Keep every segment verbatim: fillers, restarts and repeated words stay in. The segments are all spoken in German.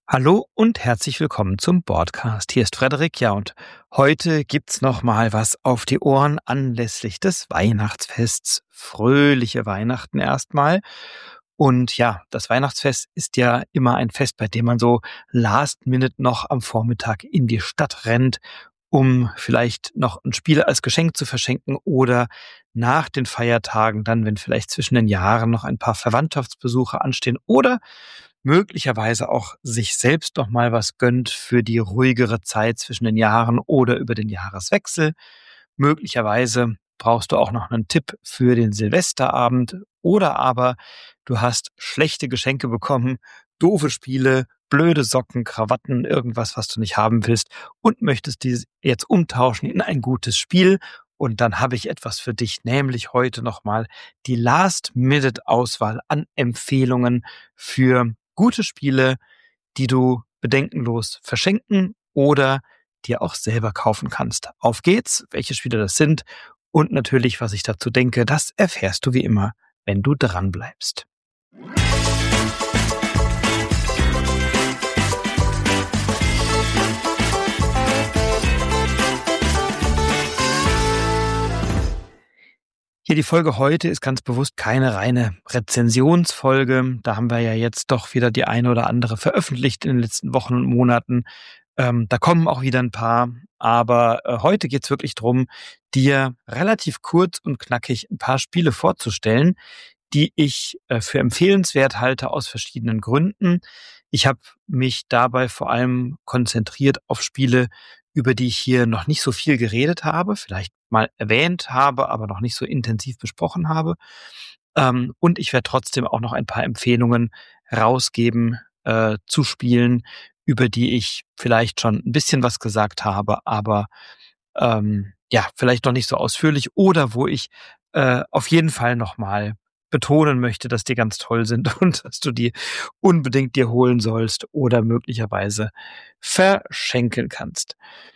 Hallo und herzlich willkommen zum Podcast. Hier ist Frederik, ja, und heute gibt's noch mal was auf die Ohren anlässlich des Weihnachtsfests. Fröhliche Weihnachten erstmal. Und ja, das Weihnachtsfest ist ja immer ein Fest, bei dem man so last minute noch am Vormittag in die Stadt rennt, um vielleicht noch ein Spiel als Geschenk zu verschenken oder nach den Feiertagen dann, wenn vielleicht zwischen den Jahren noch ein paar Verwandtschaftsbesuche anstehen oder möglicherweise auch sich selbst noch mal was gönnt für die ruhigere Zeit zwischen den Jahren oder über den Jahreswechsel. Möglicherweise brauchst du auch noch einen Tipp für den Silvesterabend oder aber du hast schlechte Geschenke bekommen, doofe Spiele, blöde Socken, Krawatten, irgendwas, was du nicht haben willst und möchtest die jetzt umtauschen in ein gutes Spiel. Und dann habe ich etwas für dich, nämlich heute nochmal die Last-Minute-Auswahl an Empfehlungen für gute Spiele, die du bedenkenlos verschenken oder dir auch selber kaufen kannst. Auf geht's, welche Spiele das sind und natürlich, was ich dazu denke, das erfährst du wie immer, wenn du dran bleibst. Hier die Folge heute ist ganz bewusst keine reine Rezensionsfolge. Da haben wir ja jetzt doch wieder die eine oder andere veröffentlicht in den letzten Wochen und Monaten. Ähm, da kommen auch wieder ein paar. Aber äh, heute geht's wirklich drum, dir relativ kurz und knackig ein paar Spiele vorzustellen, die ich äh, für empfehlenswert halte aus verschiedenen Gründen. Ich habe mich dabei vor allem konzentriert auf Spiele, über die ich hier noch nicht so viel geredet habe, vielleicht mal erwähnt habe, aber noch nicht so intensiv besprochen habe. Ähm, und ich werde trotzdem auch noch ein paar Empfehlungen rausgeben äh, zu Spielen, über die ich vielleicht schon ein bisschen was gesagt habe, aber ähm, ja, vielleicht noch nicht so ausführlich oder wo ich äh, auf jeden Fall nochmal betonen möchte, dass die ganz toll sind und dass du die unbedingt dir holen sollst oder möglicherweise verschenken kannst.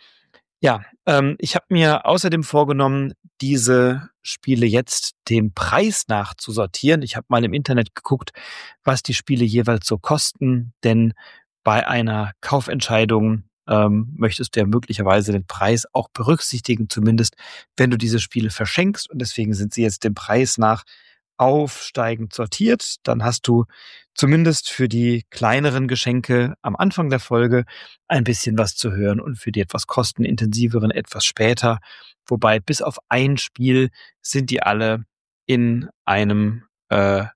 Ja, ähm, ich habe mir außerdem vorgenommen, diese Spiele jetzt dem Preis nach zu sortieren. Ich habe mal im Internet geguckt, was die Spiele jeweils so kosten, denn bei einer Kaufentscheidung ähm, möchtest du ja möglicherweise den Preis auch berücksichtigen, zumindest wenn du diese Spiele verschenkst. Und deswegen sind sie jetzt dem Preis nach aufsteigend sortiert. Dann hast du zumindest für die kleineren Geschenke am Anfang der Folge ein bisschen was zu hören und für die etwas kostenintensiveren etwas später. Wobei bis auf ein Spiel sind die alle in einem äh,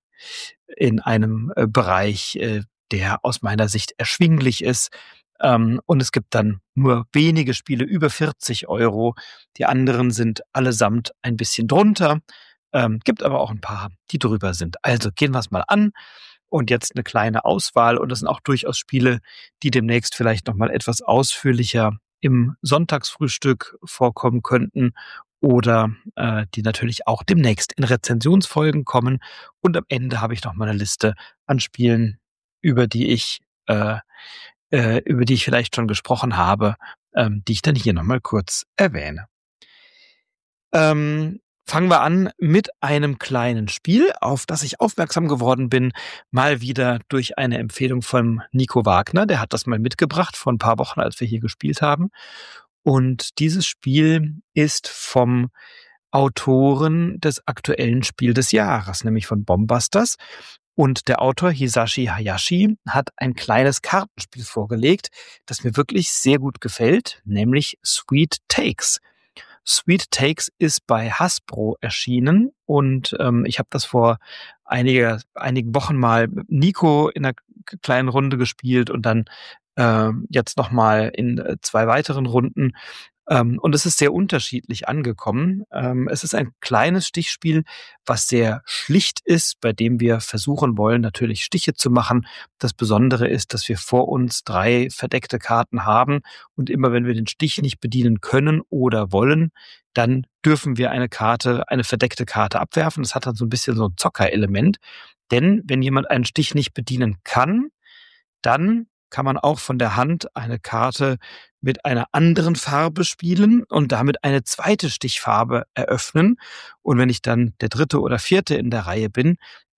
in einem äh, Bereich, äh, der aus meiner Sicht erschwinglich ist. Ähm, und es gibt dann nur wenige Spiele über vierzig Euro. Die anderen sind allesamt ein bisschen drunter. Ähm, gibt aber auch ein paar, die drüber sind. Also gehen wir es mal an. Und jetzt eine kleine Auswahl. Und das sind auch durchaus Spiele, die demnächst vielleicht noch mal etwas ausführlicher im Sonntagsfrühstück vorkommen könnten oder äh, die natürlich auch demnächst in Rezensionsfolgen kommen. Und am Ende habe ich noch mal eine Liste an Spielen, über die ich äh, äh, über die ich vielleicht schon gesprochen habe, ähm, die ich dann hier noch mal kurz erwähne. Ähm, fangen wir an mit einem kleinen Spiel, auf das ich aufmerksam geworden bin, mal wieder durch eine Empfehlung von Nico Wagner. Der hat das mal mitgebracht vor ein paar Wochen, als wir hier gespielt haben. Und dieses Spiel ist vom Autoren des aktuellen Spiel des Jahres, nämlich von Bombusters. Und der Autor Hisashi Hayashi hat ein kleines Kartenspiel vorgelegt, das mir wirklich sehr gut gefällt, nämlich Sweet Takes. Sweet Takes ist bei Hasbro erschienen und ähm, ich habe das vor einige, einigen Wochen mal mit Nico in einer kleinen Runde gespielt und dann äh, jetzt nochmal in äh, zwei weiteren Runden. Ähm, und es ist sehr unterschiedlich angekommen. Ähm, es ist ein kleines Stichspiel, was sehr schlicht ist, bei dem wir versuchen wollen, natürlich Stiche zu machen. Das Besondere ist, dass wir vor uns drei verdeckte Karten haben und immer wenn wir den Stich nicht bedienen können oder wollen, dann dürfen wir eine Karte, eine verdeckte Karte abwerfen. Das hat dann so ein bisschen so ein Zockerelement. Denn wenn jemand einen Stich nicht bedienen kann, dann kann man auch von der Hand eine Karte mit einer anderen Farbe spielen und damit eine zweite Stichfarbe eröffnen. Und wenn ich dann der dritte oder vierte in der Reihe bin,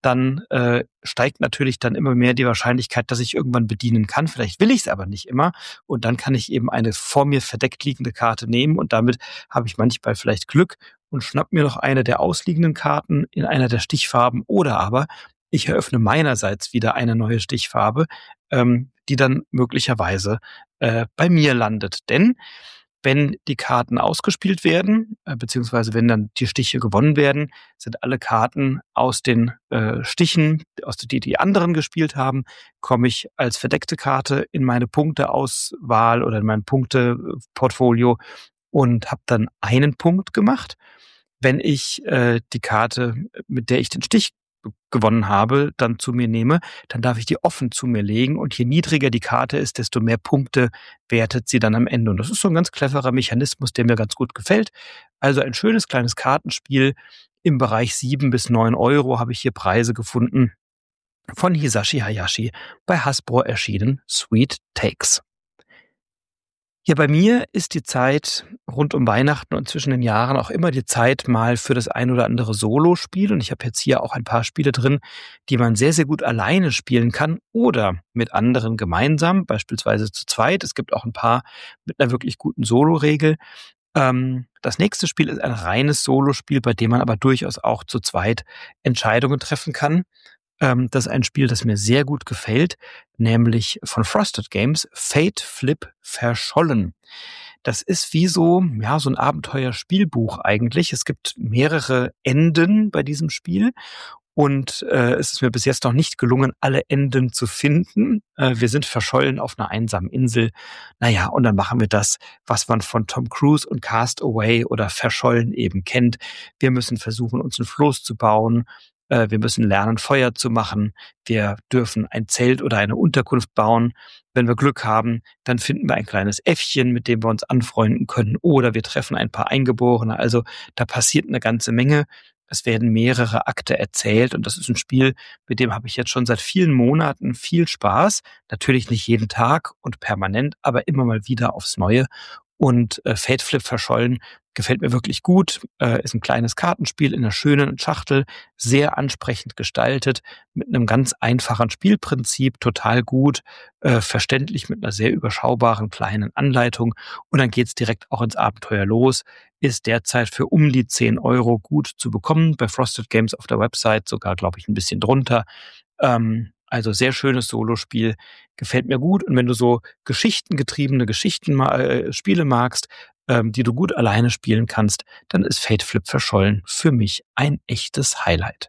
dann äh, steigt natürlich dann immer mehr die Wahrscheinlichkeit, dass ich irgendwann bedienen kann. Vielleicht will ich es aber nicht immer. Und dann kann ich eben eine vor mir verdeckt liegende Karte nehmen und damit habe ich manchmal vielleicht Glück und schnapp mir noch eine der ausliegenden Karten in einer der Stichfarben oder aber ich eröffne meinerseits wieder eine neue Stichfarbe, ähm, die dann möglicherweise äh, bei mir landet. Denn wenn die Karten ausgespielt werden, äh, beziehungsweise wenn dann die Stiche gewonnen werden, sind alle Karten aus den äh, Stichen, aus die die anderen gespielt haben, komme ich als verdeckte Karte in meine Punkteauswahl oder in mein Punkteportfolio und habe dann einen Punkt gemacht. Wenn ich äh, die Karte, mit der ich den Stich gewonnen habe, dann zu mir nehme, dann darf ich die offen zu mir legen und je niedriger die Karte ist, desto mehr Punkte wertet sie dann am Ende. Und das ist so ein ganz cleverer Mechanismus, der mir ganz gut gefällt. Also ein schönes kleines Kartenspiel im Bereich sieben bis neun Euro habe ich hier Preise gefunden von Hisashi Hayashi, bei Hasbro erschienen, Sweet Takes. Ja, bei mir ist die Zeit rund um Weihnachten und zwischen den Jahren auch immer die Zeit mal für das ein oder andere Solospiel. Und ich habe jetzt hier auch ein paar Spiele drin, die man sehr, sehr gut alleine spielen kann oder mit anderen gemeinsam, beispielsweise zu zweit. Es gibt auch ein paar mit einer wirklich guten Solo-Regel. Ähm, das nächste Spiel ist ein reines Solospiel, bei dem man aber durchaus auch zu zweit Entscheidungen treffen kann. Ähm, das ist ein Spiel, das mir sehr gut gefällt, nämlich von Frosted Games, Fate Flip Verschollen. Das ist wie so, ja, so ein Abenteuerspielbuch eigentlich. Es gibt mehrere Enden bei diesem Spiel. Und äh, es ist mir bis jetzt noch nicht gelungen, alle Enden zu finden. Äh, wir sind verschollen auf einer einsamen Insel. Naja, und dann machen wir das, was man von Tom Cruise und Cast Away oder Verschollen eben kennt. Wir müssen versuchen, uns ein Floß zu bauen. Äh, wir müssen lernen, Feuer zu machen. Wir dürfen ein Zelt oder eine Unterkunft bauen. Wenn wir Glück haben, dann finden wir ein kleines Äffchen, mit dem wir uns anfreunden können. Oder wir treffen ein paar Eingeborene. Also da passiert eine ganze Menge. Es werden mehrere Akte erzählt und das ist ein Spiel, mit dem habe ich jetzt schon seit vielen Monaten viel Spaß. Natürlich nicht jeden Tag und permanent, aber immer mal wieder aufs Neue. Und äh, Fate Flip Verschollen gefällt mir wirklich gut. Äh, ist ein kleines Kartenspiel in einer schönen Schachtel, sehr ansprechend gestaltet, mit einem ganz einfachen Spielprinzip, total gut, äh, verständlich mit einer sehr überschaubaren kleinen Anleitung. Und dann geht's direkt auch ins Abenteuer los. Ist derzeit für um die zehn Euro gut zu bekommen. Bei Frosted Games auf der Website sogar, glaube ich, ein bisschen drunter. Ähm, also sehr schönes Solospiel, gefällt mir gut. Und wenn du so geschichtengetriebene Geschichten äh, Spiele magst, ähm, die du gut alleine spielen kannst, dann ist Fate Flip Verschollen für mich ein echtes Highlight.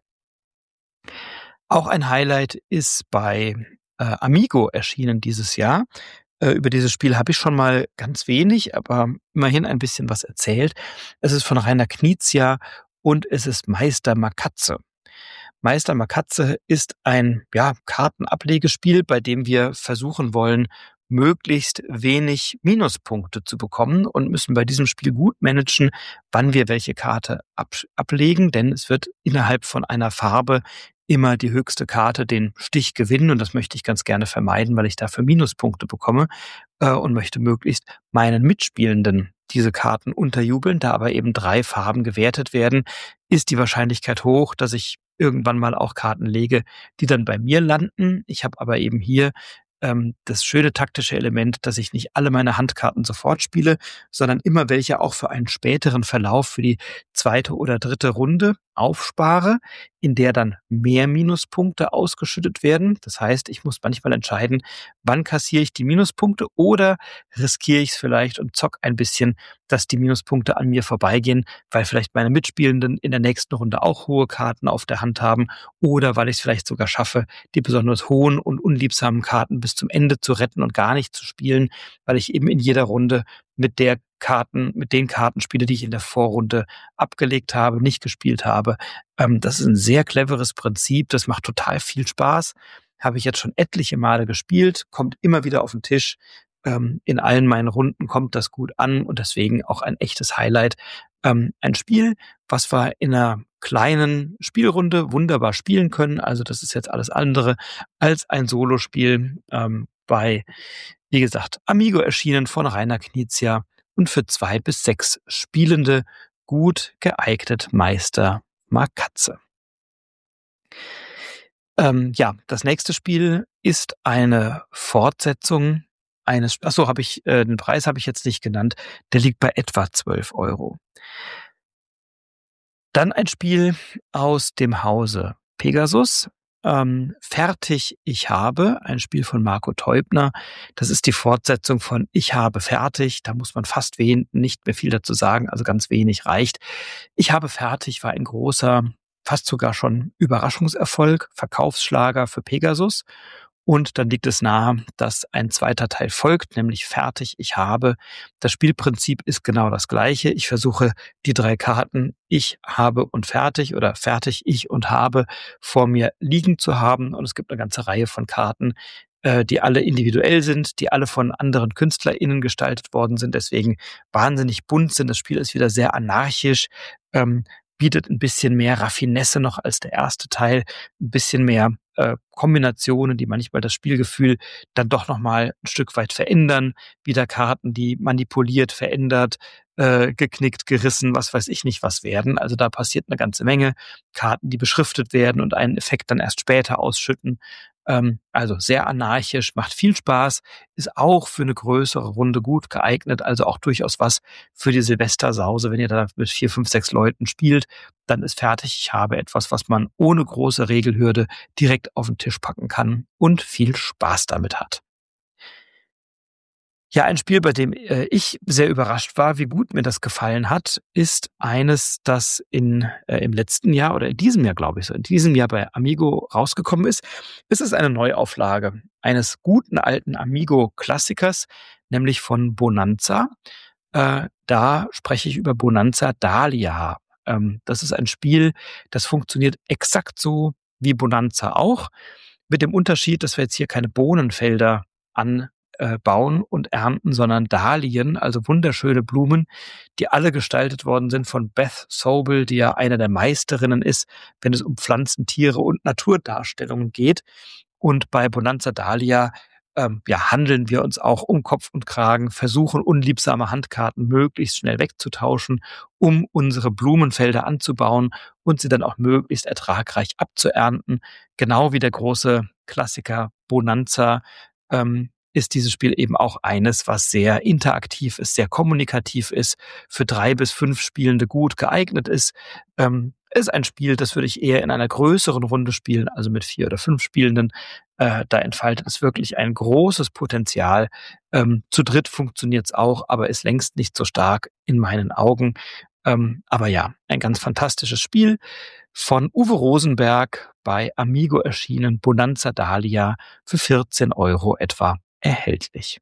Auch ein Highlight ist bei äh, Amigo erschienen dieses Jahr. Äh, über dieses Spiel habe ich schon mal ganz wenig, aber immerhin ein bisschen was erzählt. Es ist von Rainer Knizia und es ist Meister Makatze. Meister Makatze ist ein ja, Kartenablegespiel, bei dem wir versuchen wollen, möglichst wenig Minuspunkte zu bekommen und müssen bei diesem Spiel gut managen, wann wir welche Karte ab- ablegen, denn es wird innerhalb von einer Farbe immer die höchste Karte den Stich gewinnen und das möchte ich ganz gerne vermeiden, weil ich dafür Minuspunkte bekomme äh, und möchte möglichst meinen Mitspielenden diese Karten unterjubeln. Da aber eben drei Farben gewertet werden, ist die Wahrscheinlichkeit hoch, dass ich irgendwann mal auch Karten lege, die dann bei mir landen. Ich habe aber eben hier ähm, das schöne taktische Element, dass ich nicht alle meine Handkarten sofort spiele, sondern immer welche auch für einen späteren Verlauf, für die zweite oder dritte Runde aufspare, in der dann mehr Minuspunkte ausgeschüttet werden. Das heißt, ich muss manchmal entscheiden, wann kassiere ich die Minuspunkte oder riskiere ich es vielleicht und zock ein bisschen, dass die Minuspunkte an mir vorbeigehen, weil vielleicht meine Mitspielenden in der nächsten Runde auch hohe Karten auf der Hand haben oder weil ich es vielleicht sogar schaffe, die besonders hohen und unliebsamen Karten bis zum Ende zu retten und gar nicht zu spielen, weil ich eben in jeder Runde mit der Karten, mit den Karten spiele, die ich in der Vorrunde abgelegt habe, nicht gespielt habe. Ähm, das ist ein sehr cleveres Prinzip. Das macht total viel Spaß. Habe ich jetzt schon etliche Male gespielt, kommt immer wieder auf den Tisch. Ähm, in allen meinen Runden kommt das gut an und deswegen auch ein echtes Highlight. Ähm, ein Spiel, was wir in einer kleinen Spielrunde wunderbar spielen können. Also das ist jetzt alles andere als ein Solospiel ähm, bei, wie gesagt, Amigo erschienen von Rainer Knizia und für zwei bis sechs Spielende gut geeignet Meister Makatze. Ähm, ja, das nächste Spiel ist eine Fortsetzung eines ach so, habe ich äh, den Preis habe ich jetzt nicht genannt. Der liegt bei etwa zwölf Euro. Dann ein Spiel aus dem Hause Pegasus. Ähm, Fertig, ich habe, ein Spiel von Marco Teubner. Das ist die Fortsetzung von Ich habe fertig. Da muss man fast wen nicht mehr viel dazu sagen, also ganz wenig reicht. Ich habe fertig war ein großer, fast sogar schon Überraschungserfolg, Verkaufsschlager für Pegasus. Und dann liegt es nahe, dass ein zweiter Teil folgt, nämlich Fertig, ich habe. Das Spielprinzip ist genau das gleiche. Ich versuche, die drei Karten Ich habe und Fertig oder Fertig, ich und habe vor mir liegen zu haben. Und es gibt eine ganze Reihe von Karten, äh, die alle individuell sind, die alle von anderen KünstlerInnen gestaltet worden sind, deswegen wahnsinnig bunt sind. Das Spiel ist wieder sehr anarchisch, ähm, bietet ein bisschen mehr Raffinesse noch als der erste Teil, ein bisschen mehr äh, Kombinationen, die manchmal das Spielgefühl dann doch noch mal ein Stück weit verändern. Wieder Karten, die manipuliert, verändert, äh, geknickt, gerissen, was weiß ich nicht was werden. Also da passiert eine ganze Menge. Karten, die beschriftet werden und einen Effekt dann erst später ausschütten. Ähm, also sehr anarchisch, macht viel Spaß, ist auch für eine größere Runde gut geeignet, also auch durchaus was für die Silvestersause. Wenn ihr da mit vier, fünf, sechs Leuten spielt, dann ist Fertig, ich habe etwas, was man ohne große Regelhürde direkt auf den Tisch packen kann und viel Spaß damit hat. Ja, ein Spiel, bei dem äh, ich sehr überrascht war, wie gut mir das gefallen hat, ist eines, das in äh, im letzten Jahr oder in diesem Jahr, glaube ich, so in diesem Jahr bei Amigo rausgekommen ist. Es ist eine Neuauflage eines guten alten Amigo-Klassikers, nämlich von Bonanza. Äh, da spreche ich über Bonanza Dahlia. Ähm, das ist ein Spiel, das funktioniert exakt so wie Bonanza auch, mit dem Unterschied, dass wir jetzt hier keine Bohnenfelder an äh, bauen und ernten, sondern Dahlien, also wunderschöne Blumen, die alle gestaltet worden sind von Beth Sobel, die ja eine der Meisterinnen ist, wenn es um Pflanzen, Tiere und Naturdarstellungen geht. Und bei Bonanza Dahlia ähm, ja, handeln wir uns auch um Kopf und Kragen, versuchen unliebsame Handkarten möglichst schnell wegzutauschen, um unsere Blumenfelder anzubauen und sie dann auch möglichst ertragreich abzuernten. Genau wie der große Klassiker Bonanza ähm, ist dieses Spiel eben auch eines, was sehr interaktiv ist, sehr kommunikativ ist, für drei bis fünf Spielende gut geeignet ist. Ähm, ist ein Spiel, das würde ich eher in einer größeren Runde spielen, also mit vier oder fünf Spielenden. Äh, da entfaltet es wirklich ein großes Potenzial. Ähm, zu dritt funktioniert es auch, aber ist längst nicht so stark in meinen Augen. Ähm, aber ja, ein ganz fantastisches Spiel von Uwe Rosenberg bei Amigo erschienen, Bonanza Dahlia, für vierzehn Euro etwa erhältlich.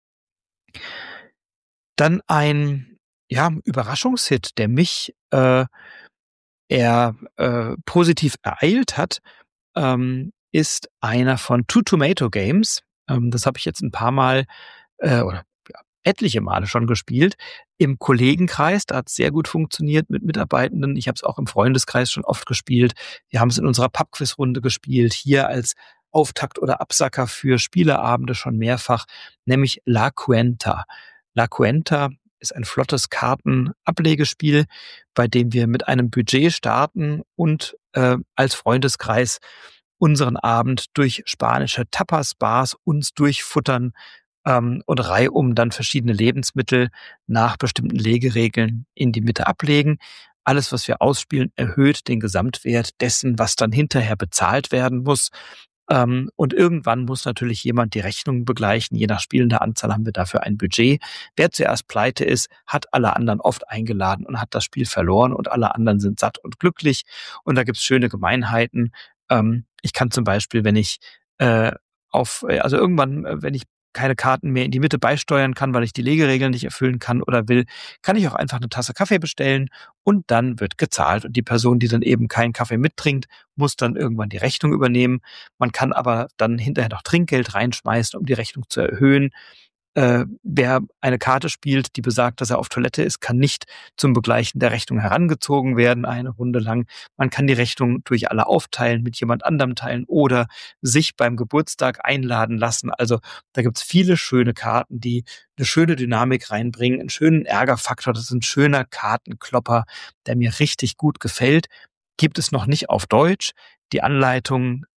Dann ein ja, Überraschungshit, der mich äh, eher äh, positiv ereilt hat, ähm, ist einer von Two Tomato Games. Ähm, das habe ich jetzt ein paar Mal äh, oder ja, etliche Male schon gespielt. Im Kollegenkreis, da hat es sehr gut funktioniert mit Mitarbeitenden. Ich habe es auch im Freundeskreis schon oft gespielt. Wir haben es in unserer Pubquiz-Runde gespielt, hier als Auftakt oder Absacker für Spieleabende schon mehrfach, nämlich La Cuenta. La Cuenta ist ein flottes Kartenablegespiel, bei dem wir mit einem Budget starten und äh, als Freundeskreis unseren Abend durch spanische Tapas-Bars uns durchfuttern ähm, und reihum dann verschiedene Lebensmittel nach bestimmten Legeregeln in die Mitte ablegen. Alles, was wir ausspielen, erhöht den Gesamtwert dessen, was dann hinterher bezahlt werden muss. Ähm, und irgendwann muss natürlich jemand die Rechnung begleichen. Je nach spielender Anzahl haben wir dafür ein Budget. Wer zuerst pleite ist, hat alle anderen oft eingeladen und hat das Spiel verloren und alle anderen sind satt und glücklich. Und da gibt's schöne Gemeinheiten. Ähm, ich kann zum Beispiel, wenn ich äh, auf, äh, also irgendwann, äh, wenn ich keine Karten mehr in die Mitte beisteuern kann, weil ich die Legeregeln nicht erfüllen kann oder will, kann ich auch einfach eine Tasse Kaffee bestellen und dann wird gezahlt. Und die Person, die dann eben keinen Kaffee mittrinkt, muss dann irgendwann die Rechnung übernehmen. Man kann aber dann hinterher noch Trinkgeld reinschmeißen, um die Rechnung zu erhöhen. Äh, wer eine Karte spielt, die besagt, dass er auf Toilette ist, kann nicht zum Begleichen der Rechnung herangezogen werden, eine Runde lang. Man kann die Rechnung durch alle aufteilen, mit jemand anderem teilen oder sich beim Geburtstag einladen lassen. Also da gibt's viele schöne Karten, die eine schöne Dynamik reinbringen, einen schönen Ärgerfaktor. Das ist ein schöner Kartenklopper, der mir richtig gut gefällt. Gibt es noch nicht auf Deutsch. Die Anleitung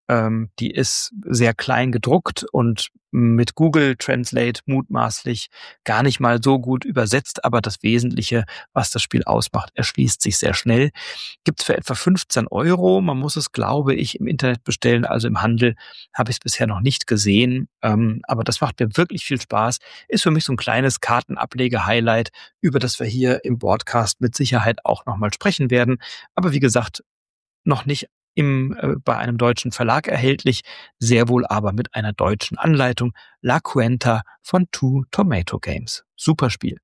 Ähm, die ist sehr klein gedruckt und mit Google Translate mutmaßlich gar nicht mal so gut übersetzt, aber das Wesentliche, was das Spiel ausmacht, erschließt sich sehr schnell. Gibt's für etwa fünfzehn Euro. Man muss es, glaube ich, im Internet bestellen, also im Handel habe ich es bisher noch nicht gesehen. Ähm, aber das macht mir wirklich viel Spaß. Ist für mich so ein kleines Kartenablege-Highlight, über das wir hier im Broadcast mit Sicherheit auch nochmal sprechen werden. Aber wie gesagt, noch nicht im, äh, bei einem deutschen Verlag erhältlich, sehr wohl aber mit einer deutschen Anleitung. La Cuenta von Two Tomato Games. Super Spiel.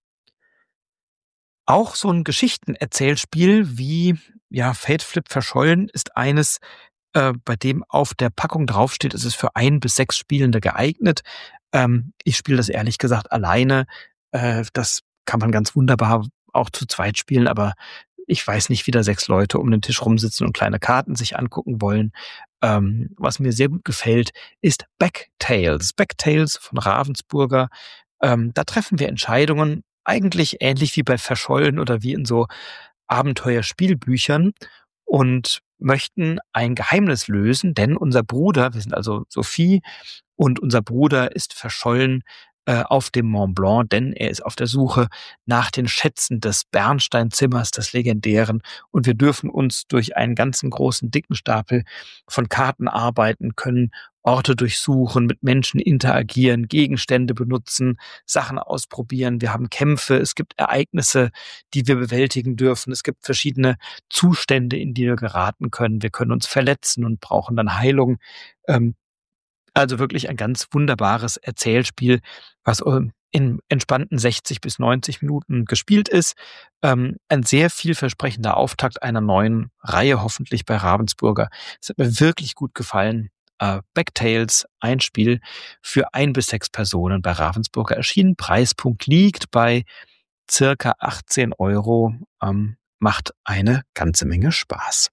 Auch so ein Geschichtenerzählspiel wie ja Fate Flip verschollen ist eines, äh, bei dem auf der Packung draufsteht, es ist für ein bis sechs Spielende geeignet. Ähm, ich spiele das ehrlich gesagt alleine. Äh, das kann man ganz wunderbar auch zu zweit spielen, aber ich weiß nicht, wie da sechs Leute um den Tisch rumsitzen und kleine Karten sich angucken wollen. Ähm, was mir sehr gut gefällt, ist Backtales. Backtales von Ravensburger. Ähm, da treffen wir Entscheidungen, eigentlich ähnlich wie bei Verschollen oder wie in so Abenteuerspielbüchern und möchten ein Geheimnis lösen, denn unser Bruder, wir sind also Sophie und unser Bruder ist verschollen äh, auf dem Mont Blanc, denn er ist auf der Suche nach den Schätzen des Bernsteinzimmers, des legendären. Und wir dürfen uns durch einen ganzen großen, dicken Stapel von Karten arbeiten, können Orte durchsuchen, mit Menschen interagieren, Gegenstände benutzen, Sachen ausprobieren. Wir haben Kämpfe, es gibt Ereignisse, die wir bewältigen dürfen. Es gibt verschiedene Zustände, in die wir geraten können. Wir können uns verletzen und brauchen dann Heilung. Ähm, also wirklich ein ganz wunderbares Erzählspiel, was ähm, in entspannten sechzig bis neunzig Minuten gespielt ist. Ähm, ein sehr vielversprechender Auftakt einer neuen Reihe, hoffentlich bei Ravensburger. Es hat mir wirklich gut gefallen. Äh, Backtales, ein Spiel für ein bis sechs Personen bei Ravensburger erschienen. Preispunkt liegt bei circa achtzehn Euro. Ähm, macht eine ganze Menge Spaß.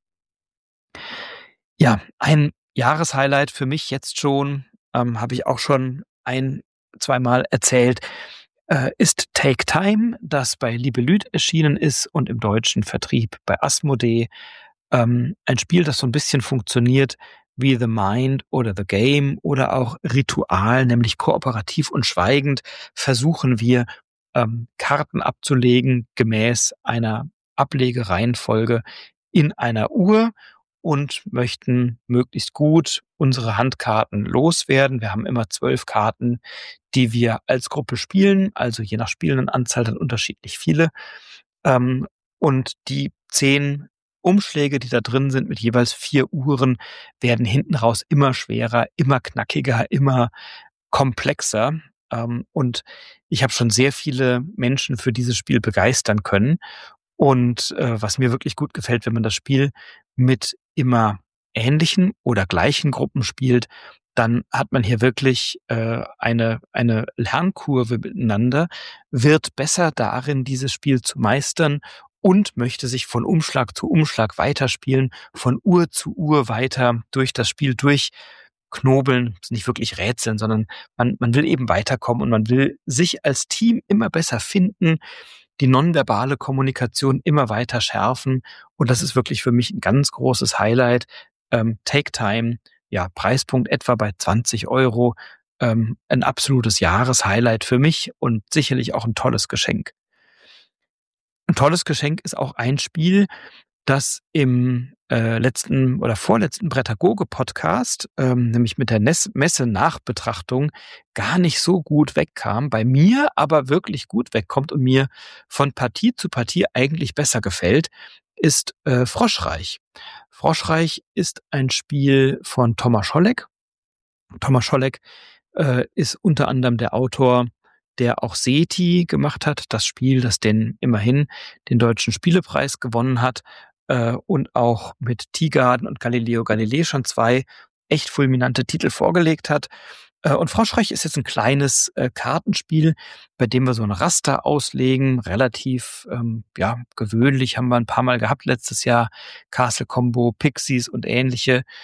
Ja, ein Jahreshighlight für mich jetzt schon, ähm, habe ich auch schon ein zweimal erzählt, äh, ist Take Time, das bei Libellude erschienen ist und im deutschen Vertrieb bei Asmodee. Ähm, ein Spiel, das so ein bisschen funktioniert wie The Mind oder The Game oder auch Ritual, nämlich kooperativ und schweigend versuchen wir, ähm, Karten abzulegen gemäß einer Ablegereihenfolge in einer Uhr und möchten möglichst gut unsere Handkarten loswerden. Wir haben immer zwölf Karten, die wir als Gruppe spielen, also je nach Spielendenanzahl dann unterschiedlich viele. Ähm, und die zehn Umschläge, die da drin sind, mit jeweils vier Uhren, werden hinten raus immer schwerer, immer knackiger, immer komplexer. Ähm, und ich habe schon sehr viele Menschen für dieses Spiel begeistern können. Und äh, was mir wirklich gut gefällt, wenn man das Spiel mit immer ähnlichen oder gleichen Gruppen spielt, dann hat man hier wirklich äh, eine eine Lernkurve miteinander, wird besser darin, dieses Spiel zu meistern und möchte sich von Umschlag zu Umschlag weiterspielen, von Uhr zu Uhr weiter durch das Spiel durchknobeln, nicht wirklich rätseln, sondern man man will eben weiterkommen und man will sich als Team immer besser finden, die nonverbale Kommunikation immer weiter schärfen. Und das ist wirklich für mich ein ganz großes Highlight. Ähm, Take Time, ja, Preispunkt etwa bei zwanzig Euro. Ähm, ein absolutes Jahreshighlight für mich und sicherlich auch ein tolles Geschenk. Ein tolles Geschenk ist auch ein Spiel, das im äh, letzten oder vorletzten Brettagoge-Podcast, ähm, nämlich mit der Nes- Messe-Nachbetrachtung, gar nicht so gut wegkam, bei mir aber wirklich gut wegkommt und mir von Partie zu Partie eigentlich besser gefällt, ist äh, Froschreich. Froschreich ist ein Spiel von Thomas Scholleck. Thomas Scholleck äh, ist unter anderem der Autor, der auch Seti gemacht hat, das Spiel, das den immerhin den deutschen Spielepreis gewonnen hat äh, und auch mit Tiergarten und Galileo Galilei schon zwei echt fulminante Titel vorgelegt hat. Äh, und Froschreich ist jetzt ein kleines äh, Kartenspiel, bei dem wir so ein Raster auslegen, relativ ähm, ja gewöhnlich, haben wir ein paar Mal gehabt letztes Jahr, Castle Combo, Pixies und ähnliche.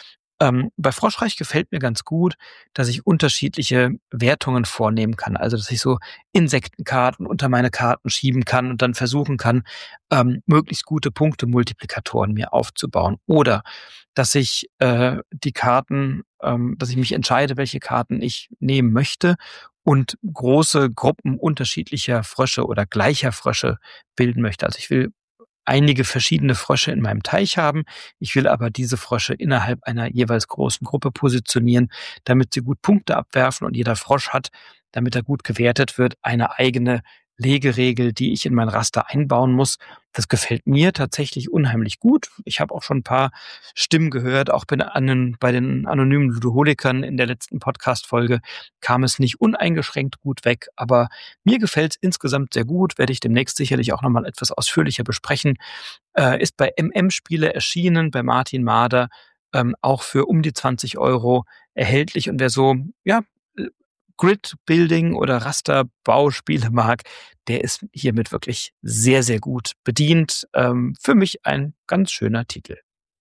Ähm, bei Froschreich gefällt mir ganz gut, dass ich unterschiedliche Wertungen vornehmen kann. Also, dass ich so Insektenkarten unter meine Karten schieben kann und dann versuchen kann, ähm, möglichst gute Punktemultiplikatoren mir aufzubauen. Oder dass ich äh, die Karten ähm, dass ich mich entscheide, welche Karten ich nehmen möchte und große Gruppen unterschiedlicher Frösche oder gleicher Frösche bilden möchte. Also, ich will einige verschiedene Frösche in meinem Teich haben. Ich will aber diese Frösche innerhalb einer jeweils großen Gruppe positionieren, damit sie gut Punkte abwerfen und jeder Frosch hat, damit er gut gewertet wird, eine eigene Legeregel, die ich in mein Raster einbauen muss. Das gefällt mir tatsächlich unheimlich gut. Ich habe auch schon ein paar Stimmen gehört, auch bei den anon bei den anonymen Ludoholikern in der letzten Podcast-Folge kam es nicht uneingeschränkt gut weg, aber mir gefällt's insgesamt sehr gut, werde ich demnächst sicherlich auch noch mal etwas ausführlicher besprechen. Äh, ist bei M M Spiele erschienen, bei Martin Mader, ähm, auch für um die zwanzig Euro erhältlich. Und wer so, ja, äh, Grid-Building oder Rasterbauspiele mag, der ist hiermit wirklich sehr, sehr gut bedient. Ähm, für mich ein ganz schöner Titel.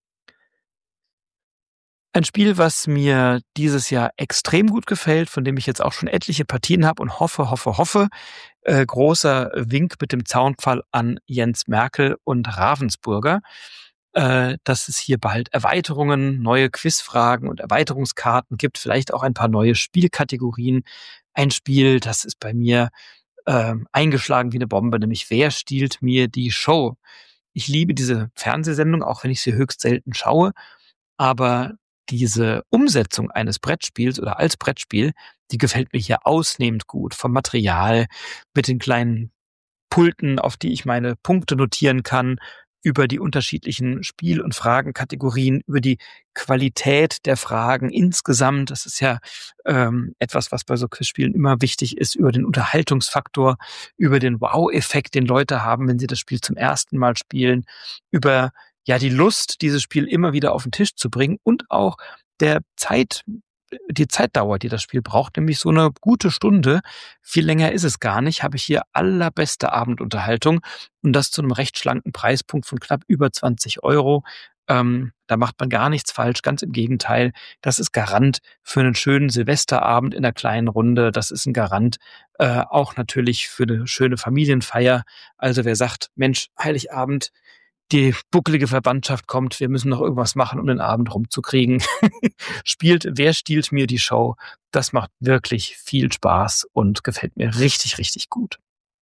Ein Spiel, was mir dieses Jahr extrem gut gefällt, von dem ich jetzt auch schon etliche Partien habe und hoffe, hoffe, hoffe, äh, großer Wink mit dem Zaunpfahl an Jens Merkel und Ravensburger, äh, dass es hier bald Erweiterungen, neue Quizfragen und Erweiterungskarten gibt, vielleicht auch ein paar neue Spielkategorien. Ein Spiel, das ist bei mir ähm, eingeschlagen wie eine Bombe, nämlich Wer stiehlt mir die Show? Ich liebe diese Fernsehsendung, auch wenn ich sie höchst selten schaue, aber diese Umsetzung eines Brettspiels oder als Brettspiel, die gefällt mir hier ausnehmend gut. Vom Material, mit den kleinen Pulten, auf die ich meine Punkte notieren kann, über die unterschiedlichen Spiel- und Fragenkategorien, über die Qualität der Fragen insgesamt. Das ist ja ähm, etwas, was bei so Quizspielen immer wichtig ist, über den Unterhaltungsfaktor, über den Wow-Effekt, den Leute haben, wenn sie das Spiel zum ersten Mal spielen, über ja die Lust, dieses Spiel immer wieder auf den Tisch zu bringen und auch der Zeit, die Zeitdauer, die das Spiel braucht, nämlich so eine gute Stunde. Viel länger ist es gar nicht. Habe ich hier allerbeste Abendunterhaltung und das zu einem recht schlanken Preispunkt von knapp über zwanzig Euro. Ähm, da macht man gar nichts falsch, ganz im Gegenteil. Das ist Garant für einen schönen Silvesterabend in 'ner kleinen Runde. Das ist ein Garant, äh, auch natürlich für eine schöne Familienfeier. Also, wer sagt: „Mensch, Heiligabend, die bucklige Verwandtschaft kommt, wir müssen noch irgendwas machen, um den Abend rumzukriegen." Spielt Wer stiehlt mir die Show? Das macht wirklich viel Spaß und gefällt mir richtig, richtig gut.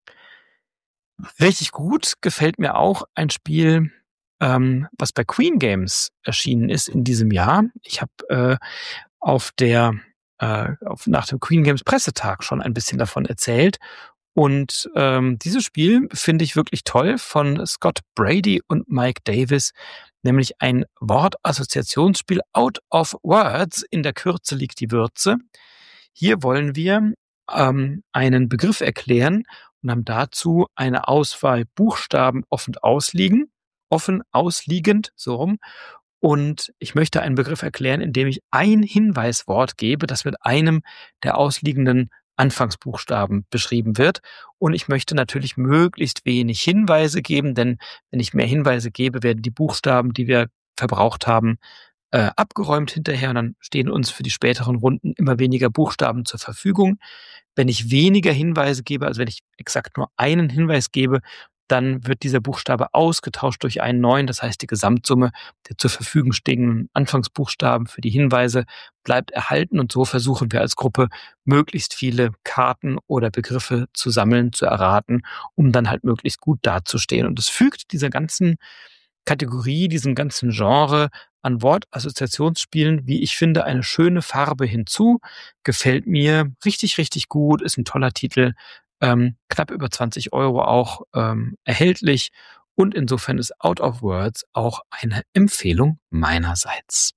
Richtig gut gefällt mir auch ein Spiel, ähm, was bei Queen Games erschienen ist in diesem Jahr. Ich habe äh, auf der äh, auf, nach dem Queen Games Pressetag schon ein bisschen davon erzählt. Und ähm, dieses Spiel finde ich wirklich toll von Scott Brady und Mike Davis, nämlich ein Wortassoziationsspiel out of words. In der Kürze liegt die Würze. Hier wollen wir ähm, einen Begriff erklären und haben dazu eine Auswahl Buchstaben offen ausliegen, offen ausliegend, so rum. Und ich möchte einen Begriff erklären, indem ich ein Hinweiswort gebe, das mit einem der ausliegenden Anfangsbuchstaben beschrieben wird. Und ich möchte natürlich möglichst wenig Hinweise geben, denn wenn ich mehr Hinweise gebe, werden die Buchstaben, die wir verbraucht haben, äh, abgeräumt hinterher und dann stehen uns für die späteren Runden immer weniger Buchstaben zur Verfügung. Wenn ich weniger Hinweise gebe, also wenn ich exakt nur einen Hinweis gebe, dann wird dieser Buchstabe ausgetauscht durch einen neuen. Das heißt, die Gesamtsumme der zur Verfügung stehenden Anfangsbuchstaben für die Hinweise bleibt erhalten. Und so versuchen wir als Gruppe möglichst viele Karten oder Begriffe zu sammeln, zu erraten, um dann halt möglichst gut dazustehen. Und es fügt dieser ganzen Kategorie, diesem ganzen Genre an Wortassoziationsspielen, wie ich finde, eine schöne Farbe hinzu. Gefällt mir richtig, richtig gut, ist ein toller Titel, ähm, knapp über zwanzig Euro auch ähm, erhältlich. Und insofern ist Out of Words auch eine Empfehlung meinerseits.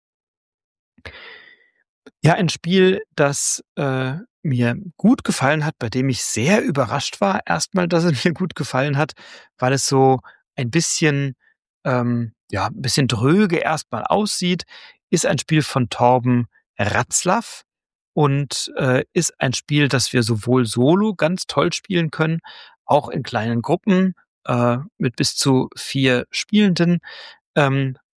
Ja, ein Spiel, das äh, mir gut gefallen hat, bei dem ich sehr überrascht war, erstmal, dass es mir gut gefallen hat, weil es so ein bisschen, ähm, ja, ein bisschen dröge erstmal aussieht, ist ein Spiel von Torben Ratzlaff und äh, ist ein Spiel, das wir sowohl solo ganz toll spielen können, auch in kleinen Gruppen äh, mit bis zu vier Spielenden. Ähm,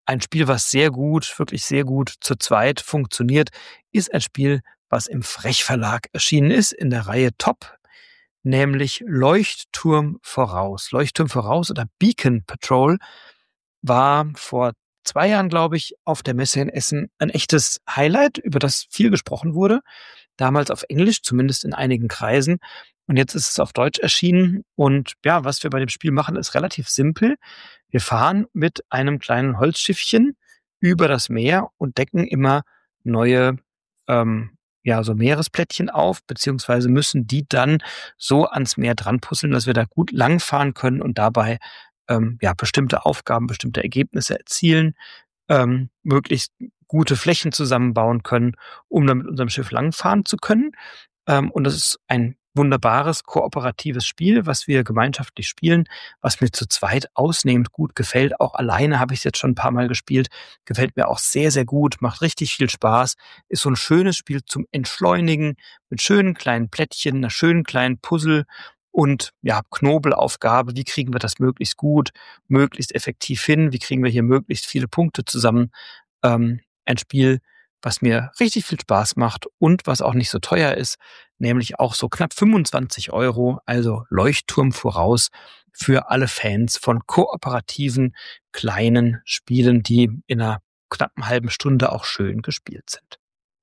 ein Spiel, was sehr gut, wirklich sehr gut zu zweit funktioniert, ist ein Spiel, was im Frech Verlag erschienen ist, in der Reihe Top, nämlich Leuchtturm Voraus. Leuchtturm Voraus oder Beacon Patrol war vor zwei Jahren, glaube ich, auf der Messe in Essen ein echtes Highlight, über das viel gesprochen wurde. Damals auf Englisch, zumindest in einigen Kreisen. Und jetzt ist es auf Deutsch erschienen. Und ja, was wir bei dem Spiel machen, ist relativ simpel. Wir fahren mit einem kleinen Holzschiffchen über das Meer und decken immer neue, ähm, ja, so Meeresplättchen auf, beziehungsweise müssen die dann so ans Meer dran puzzeln, dass wir da gut langfahren können und dabei ähm, ja, bestimmte Aufgaben, bestimmte Ergebnisse erzielen, ähm, möglichst gute Flächen zusammenbauen können, um dann mit unserem Schiff langfahren zu können. Ähm, und das ist ein wunderbares, kooperatives Spiel, was wir gemeinschaftlich spielen, was mir zu zweit ausnehmend gut gefällt. Auch alleine habe ich es jetzt schon ein paar Mal gespielt. Gefällt mir auch sehr, sehr gut, macht richtig viel Spaß. Ist so ein schönes Spiel zum Entschleunigen mit schönen kleinen Plättchen, einer schönen kleinen Puzzle und ja, Knobelaufgabe. Wie kriegen wir das möglichst gut, möglichst effektiv hin? Wie kriegen wir hier möglichst viele Punkte zusammen? Ähm, ein Spiel, was mir richtig viel Spaß macht und was auch nicht so teuer ist, nämlich auch so knapp fünfundzwanzig Euro, also Leuchtturm Voraus für alle Fans von kooperativen kleinen Spielen, die in einer knappen halben Stunde auch schön gespielt sind.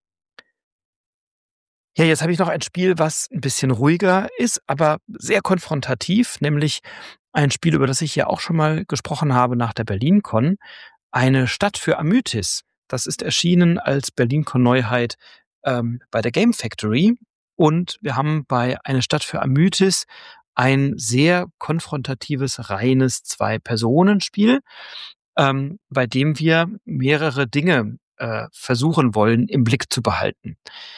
Ja, jetzt habe ich noch ein Spiel, was ein bisschen ruhiger ist, aber sehr konfrontativ, nämlich ein Spiel, über das ich ja auch schon mal gesprochen habe nach der BerlinCon, Eine Stadt für Amytis. Das ist erschienen als BerlinCon-Neuheit ähm, bei der Game Factory. Und wir haben bei Eine Stadt für Amytis ein sehr konfrontatives, reines Zwei-Personen-Spiel, ähm, bei dem wir mehrere Dinge äh, versuchen wollen, im Blick zu behalten.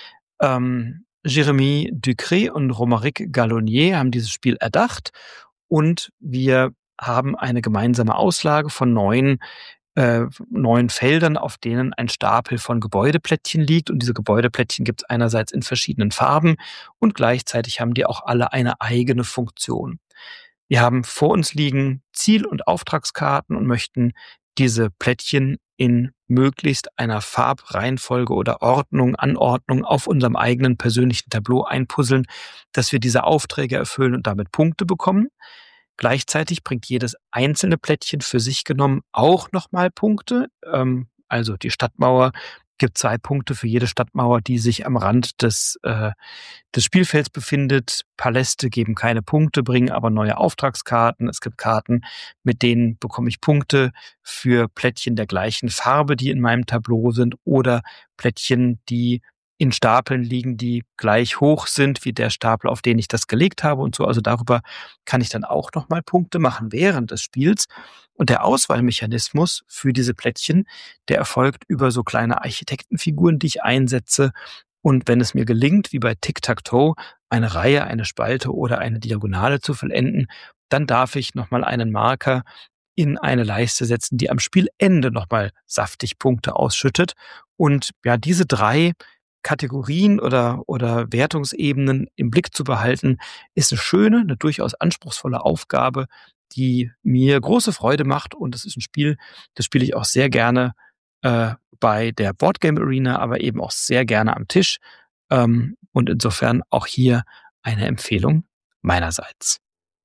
Ähm, Jérémy Ducré und Romaric Gallonier haben dieses Spiel erdacht und wir haben eine gemeinsame Auslage von neun äh, neun Feldern, auf denen ein Stapel von Gebäudeplättchen liegt. Und diese Gebäudeplättchen gibt es einerseits in verschiedenen Farben und gleichzeitig haben die auch alle eine eigene Funktion. Wir haben vor uns liegen Ziel- und Auftragskarten und möchten diese Plättchen in möglichst einer Farbreihenfolge oder Ordnung, Anordnung auf unserem eigenen persönlichen Tableau einpuzzeln, dass wir diese Aufträge erfüllen und damit Punkte bekommen. Gleichzeitig bringt jedes einzelne Plättchen für sich genommen auch nochmal Punkte. Ähm, also die Stadtmauer gibt zwei Punkte für jede Stadtmauer, die sich am Rand des, äh, des Spielfelds befindet. Paläste geben keine Punkte, bringen aber neue Auftragskarten. Es gibt Karten, mit denen bekomme ich Punkte für Plättchen der gleichen Farbe, die in meinem Tableau sind, oder Plättchen, die in Stapeln liegen, die gleich hoch sind wie der Stapel, auf den ich das gelegt habe und so. Also darüber kann ich dann auch nochmal Punkte machen während des Spiels. Und der Auswahlmechanismus für diese Plättchen, der erfolgt über so kleine Architektenfiguren, die ich einsetze. Und wenn es mir gelingt, wie bei Tic-Tac-Toe, eine Reihe, eine Spalte oder eine Diagonale zu vollenden, dann darf ich nochmal einen Marker in eine Leiste setzen, die am Spielende nochmal saftig Punkte ausschüttet. Und ja, diese drei Kategorien oder, oder Wertungsebenen im Blick zu behalten, ist eine schöne, eine durchaus anspruchsvolle Aufgabe, die mir große Freude macht. Und das ist ein Spiel, das spiele ich auch sehr gerne äh, bei der Boardgame Arena, aber eben auch sehr gerne am Tisch. Ähm, und insofern auch hier eine Empfehlung meinerseits.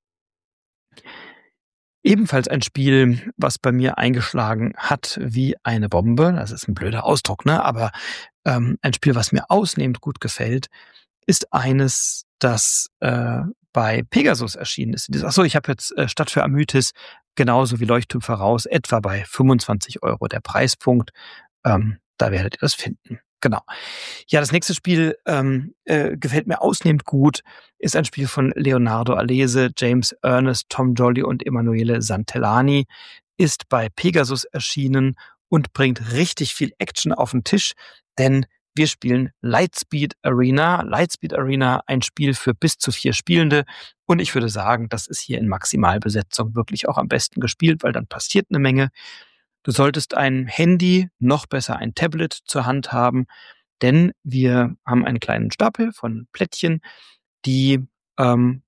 Ebenfalls ein Spiel, was bei mir eingeschlagen hat wie eine Bombe. Das ist ein blöder Ausdruck, ne? Aber ähm, ein Spiel, was mir ausnehmend gut gefällt, ist eines, das äh, bei Pegasus erschienen ist. Achso, ich habe jetzt äh, Stadt für Amytis genauso wie Leuchtturm Voraus etwa bei fünfundzwanzig Euro der Preispunkt. Ähm, da werdet ihr das finden. Genau. Ja, das nächste Spiel ähm, äh, gefällt mir ausnehmend gut, ist ein Spiel von Leonardo Alese, James Ernest, Tom Jolly und Emanuele Santellani, ist bei Pegasus erschienen und bringt richtig viel Action auf den Tisch, denn wir spielen Lightspeed Arena. Lightspeed Arena, ein Spiel für bis zu vier Spielende. Und ich würde sagen, das ist hier in Maximalbesetzung wirklich auch am besten gespielt, weil dann passiert eine Menge. Du solltest ein Handy, noch besser ein Tablet zur Hand haben, denn wir haben einen kleinen Stapel von Plättchen, die ähm,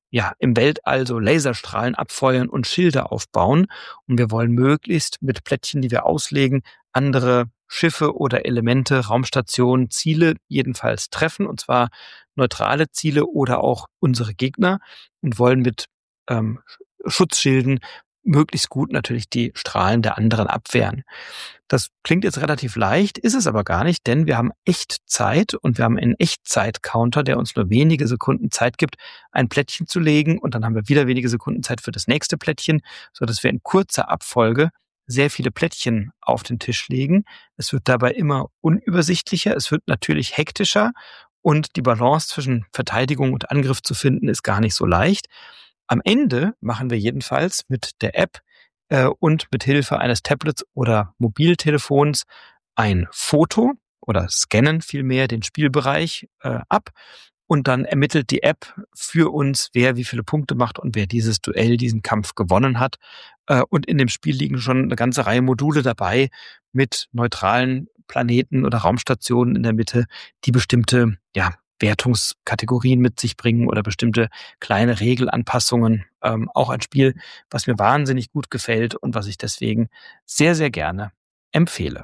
ja, im Weltall so Laserstrahlen abfeuern und Schilde aufbauen. Und wir wollen möglichst mit Plättchen, die wir auslegen, andere Schiffe oder Elemente, Raumstationen, Ziele jedenfalls treffen, und zwar neutrale Ziele oder auch unsere Gegner, und wollen mit ähm, Schutzschilden möglichst gut natürlich die Strahlen der anderen abwehren. Das klingt jetzt relativ leicht, ist es aber gar nicht, denn wir haben Echtzeit und wir haben einen Echtzeit-Counter, der uns nur wenige Sekunden Zeit gibt, ein Plättchen zu legen, und dann haben wir wieder wenige Sekunden Zeit für das nächste Plättchen, sodass wir in kurzer Abfolge sehr viele Plättchen auf den Tisch legen. Es wird dabei immer unübersichtlicher, es wird natürlich hektischer, und die Balance zwischen Verteidigung und Angriff zu finden ist gar nicht so leicht. Am Ende machen wir jedenfalls mit der App äh, und mit Hilfe eines Tablets oder Mobiltelefons ein Foto oder scannen vielmehr den Spielbereich äh, ab, und dann ermittelt die App für uns, wer wie viele Punkte macht und wer dieses Duell, diesen Kampf gewonnen hat. Äh, und in dem Spiel liegen schon eine ganze Reihe Module dabei mit neutralen Planeten oder Raumstationen in der Mitte, die bestimmte, ja, Wertungskategorien mit sich bringen oder bestimmte kleine Regelanpassungen. Ähm, auch ein Spiel, was mir wahnsinnig gut gefällt und was ich deswegen sehr, sehr gerne empfehle.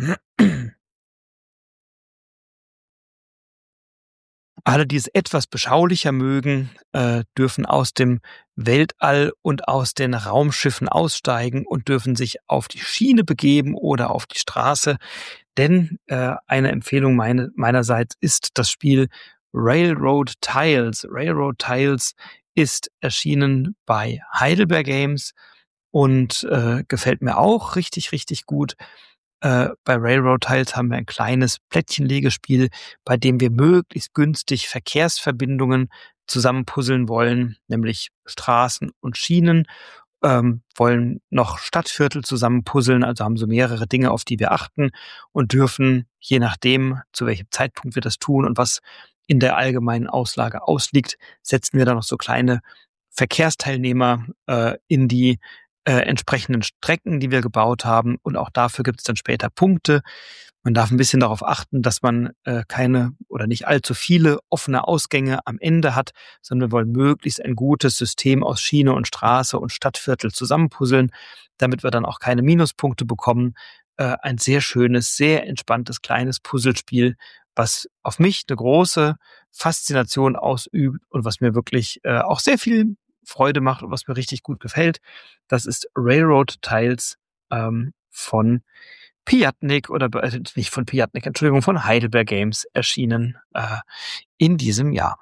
Alle, die es etwas beschaulicher mögen, äh, dürfen aus dem Weltall und aus den Raumschiffen aussteigen und dürfen sich auf die Schiene begeben oder auf die Straße. Denn äh, eine Empfehlung meine, meinerseits ist das Spiel Railroad Tiles. Railroad Tiles ist erschienen bei Heidelberg Games und äh, gefällt mir auch richtig, richtig gut. Äh, bei Railroad Tiles haben wir ein kleines Plättchenlegespiel, bei dem wir möglichst günstig Verkehrsverbindungen zusammenpuzzeln wollen, nämlich Straßen und Schienen, ähm, wollen noch Stadtviertel zusammenpuzzeln, also haben so mehrere Dinge, auf die wir achten, und dürfen, je nachdem, zu welchem Zeitpunkt wir das tun und was in der allgemeinen Auslage ausliegt, setzen wir da noch so kleine Verkehrsteilnehmer äh, in die äh, entsprechenden Strecken, die wir gebaut haben. Und auch dafür gibt es dann später Punkte. Man darf ein bisschen darauf achten, dass man äh, keine oder nicht allzu viele offene Ausgänge am Ende hat, sondern wir wollen möglichst ein gutes System aus Schiene und Straße und Stadtviertel zusammenpuzzeln, damit wir dann auch keine Minuspunkte bekommen. Äh, ein sehr schönes, sehr entspanntes, kleines Puzzlespiel, was auf mich eine große Faszination ausübt und was mir wirklich äh, auch sehr viel Freude macht und was mir richtig gut gefällt. Das ist Railroad Tiles ähm, von Piatnik oder äh, nicht von Piatnik, Entschuldigung, von Heidelberg Games erschienen äh, in diesem Jahr.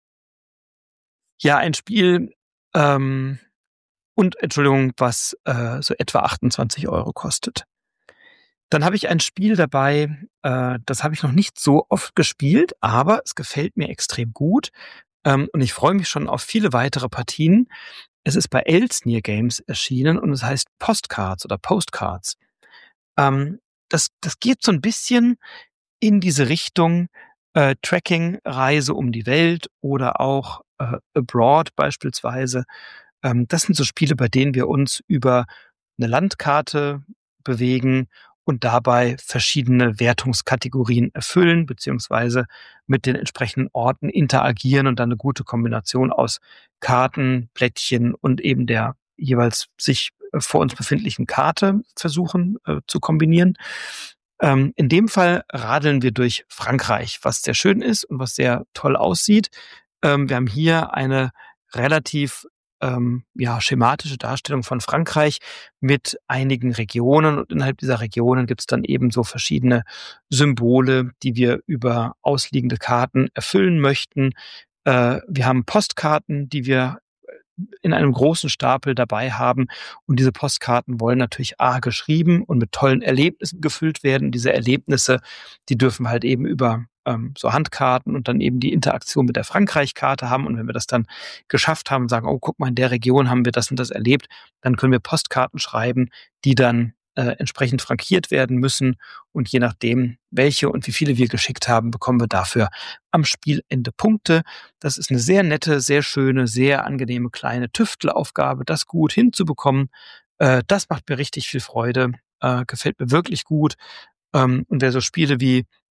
Ja, ein Spiel ähm, und Entschuldigung, was äh, so etwa achtundzwanzig Euro kostet. Dann habe ich ein Spiel dabei, äh, das habe ich noch nicht so oft gespielt, aber es gefällt mir extrem gut, ähm, und ich freue mich schon auf viele weitere Partien. Es ist bei Elsnir Games erschienen und es heißt Postcards oder Postcards. Ähm, das, das geht so ein bisschen in diese Richtung äh, Tracking-Reise um die Welt oder auch äh, Abroad beispielsweise. Ähm, das sind so Spiele, bei denen wir uns über eine Landkarte bewegen und dabei verschiedene Wertungskategorien erfüllen, beziehungsweise mit den entsprechenden Orten interagieren und dann eine gute Kombination aus Karten, Plättchen und eben der jeweils sich äh, vor uns befindlichen Karte versuchen äh, zu kombinieren. Ähm, in dem Fall radeln wir durch Frankreich, was sehr schön ist und was sehr toll aussieht. Ähm, wir haben hier eine relativ ähm, ja, schematische Darstellung von Frankreich mit einigen Regionen, und innerhalb dieser Regionen gibt es dann eben so verschiedene Symbole, die wir über ausliegende Karten erfüllen möchten. Äh, wir haben Postkarten, die wir in einem großen Stapel dabei haben. Und diese Postkarten wollen natürlich A geschrieben und mit tollen Erlebnissen gefüllt werden. Diese Erlebnisse, die dürfen halt eben über ähm, so Handkarten und dann eben die Interaktion mit der Frankreich-Karte haben. Und wenn wir das dann geschafft haben und sagen, oh, guck mal, in der Region haben wir das und das erlebt, dann können wir Postkarten schreiben, die dann äh, entsprechend frankiert werden müssen. Und je nachdem, welche und wie viele wir geschickt haben, bekommen wir dafür am Spielende Punkte. Das ist eine sehr nette, sehr schöne, sehr angenehme kleine Tüftelaufgabe, das gut hinzubekommen. Äh, das macht mir richtig viel Freude, äh, gefällt mir wirklich gut. Ähm, und wer so Spiele wie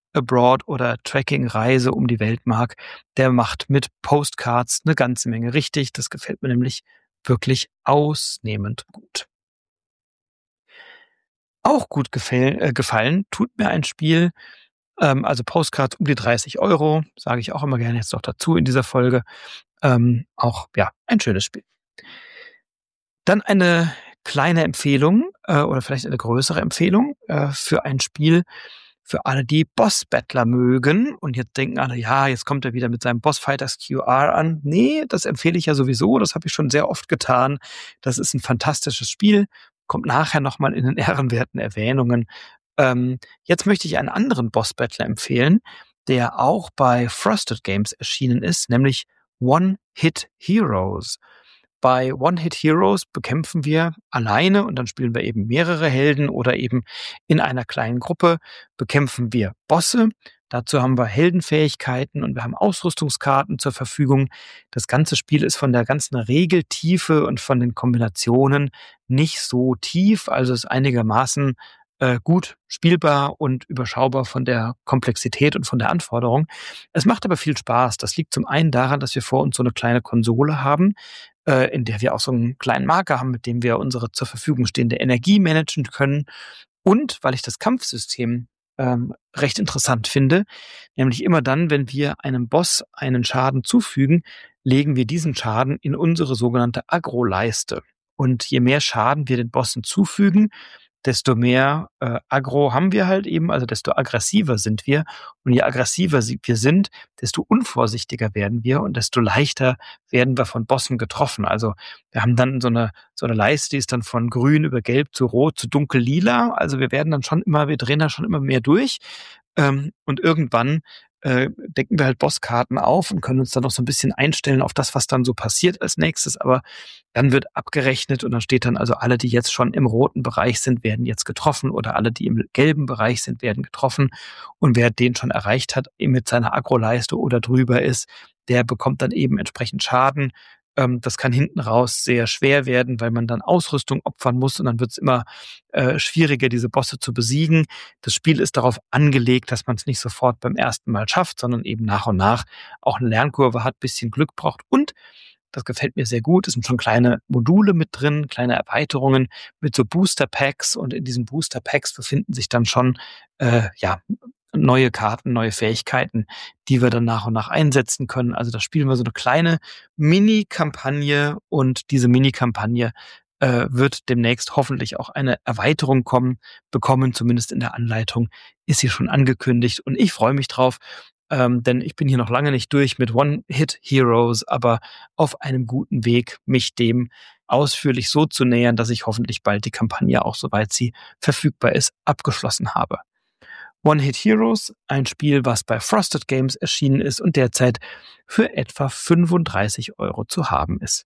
Abroad oder Tracking-Reise um die Welt mag, der macht mit Postcards eine ganze Menge richtig. Das gefällt mir nämlich wirklich ausnehmend gut. Auch gut gefäll äh, gefallen tut mir ein Spiel, ähm, also Postcards um die dreißig Euro, sage ich auch immer gerne jetzt noch dazu in dieser Folge. Ähm, auch, ja, ein schönes Spiel. Dann eine kleine Empfehlung, äh, oder vielleicht eine größere Empfehlung, äh, für ein Spiel für alle, die Boss-Battler mögen und jetzt denken alle: „Ja, jetzt kommt er wieder mit seinem Boss Fighters Q R an.“ Ne, das empfehle ich ja sowieso, das habe ich schon sehr oft getan. Das ist 'n fantastisches Spiel, kommt nachher noch mal in den ehrenwerten Erwähnungen. Ähm, jetzt möchte ich einen anderen Boss-Battler empfehlen, der auch bei Frosted Games erschienen ist, nämlich One Hit Heroes. Bei One Hit Heroes bekämpfen wir alleine und dann spielen wir eben mehrere Helden oder eben in einer kleinen Gruppe bekämpfen wir Bosse. Dazu haben wir Heldenfähigkeiten und wir haben Ausrüstungskarten zur Verfügung. Das ganze Spiel ist von der ganzen Regeltiefe und von den Kombinationen nicht so tief, also ist einigermaßen äh, gut spielbar und überschaubar von der Komplexität und von der Anforderung. Es macht aber viel Spaß. Das liegt zum einen daran, dass wir vor uns so eine kleine Konsole haben, äh, in der wir auch so einen kleinen Marker haben, mit dem wir unsere zur Verfügung stehende Energie managen können. Und weil ich das Kampfsystem ähm, recht interessant finde, nämlich immer dann, wenn wir einem Boss einen Schaden zufügen, legen wir diesen Schaden in unsere sogenannte Agro-Leiste. Und je mehr Schaden wir den Bossen zufügen, desto mehr äh, Aggro haben wir halt eben, also desto aggressiver sind wir. Und je aggressiver sie- wir sind, desto unvorsichtiger werden wir und desto leichter werden wir von Bossen getroffen. Also wir haben dann so eine, so eine Leiste, die ist dann von grün über gelb zu rot zu dunkel lila. Also wir werden dann schon immer, wir drehen da schon immer mehr durch. Ähm, und irgendwann äh, decken wir halt Bosskarten auf und können uns dann noch so ein bisschen einstellen auf das, was dann so passiert als nächstes. Aber dann wird abgerechnet und dann steht dann also, alle, die jetzt schon im roten Bereich sind, werden jetzt getroffen oder alle, die im gelben Bereich sind, werden getroffen. Und wer den schon erreicht hat, eben mit seiner Agroleiste oder drüber ist, der bekommt dann eben entsprechend Schaden. Ähm, das kann hinten raus sehr schwer werden, weil man dann Ausrüstung opfern muss und dann wird es immer äh, schwieriger, diese Bosse zu besiegen. Das Spiel ist darauf angelegt, dass man es nicht sofort beim ersten Mal schafft, sondern eben nach und nach auch eine Lernkurve hat, bisschen Glück braucht und das gefällt mir sehr gut. Es sind schon kleine Module mit drin, kleine Erweiterungen mit so Booster Packs und in diesen Booster Packs befinden sich dann schon äh, ja neue Karten, neue Fähigkeiten, die wir dann nach und nach einsetzen können. Also da spielen wir so eine kleine Mini-Kampagne und diese Mini-Kampagne äh, wird demnächst hoffentlich auch eine Erweiterung kommen, bekommen, zumindest in der Anleitung ist sie schon angekündigt und ich freue mich drauf. Ähm, denn ich bin hier noch lange nicht durch mit One-Hit-Heroes, aber auf einem guten Weg, mich dem ausführlich so zu nähern, dass ich hoffentlich bald die Kampagne auch, soweit sie verfügbar ist, abgeschlossen habe. One-Hit-Heroes, ein Spiel, was bei Frosted Games erschienen ist und derzeit für etwa fünfunddreißig Euro zu haben ist.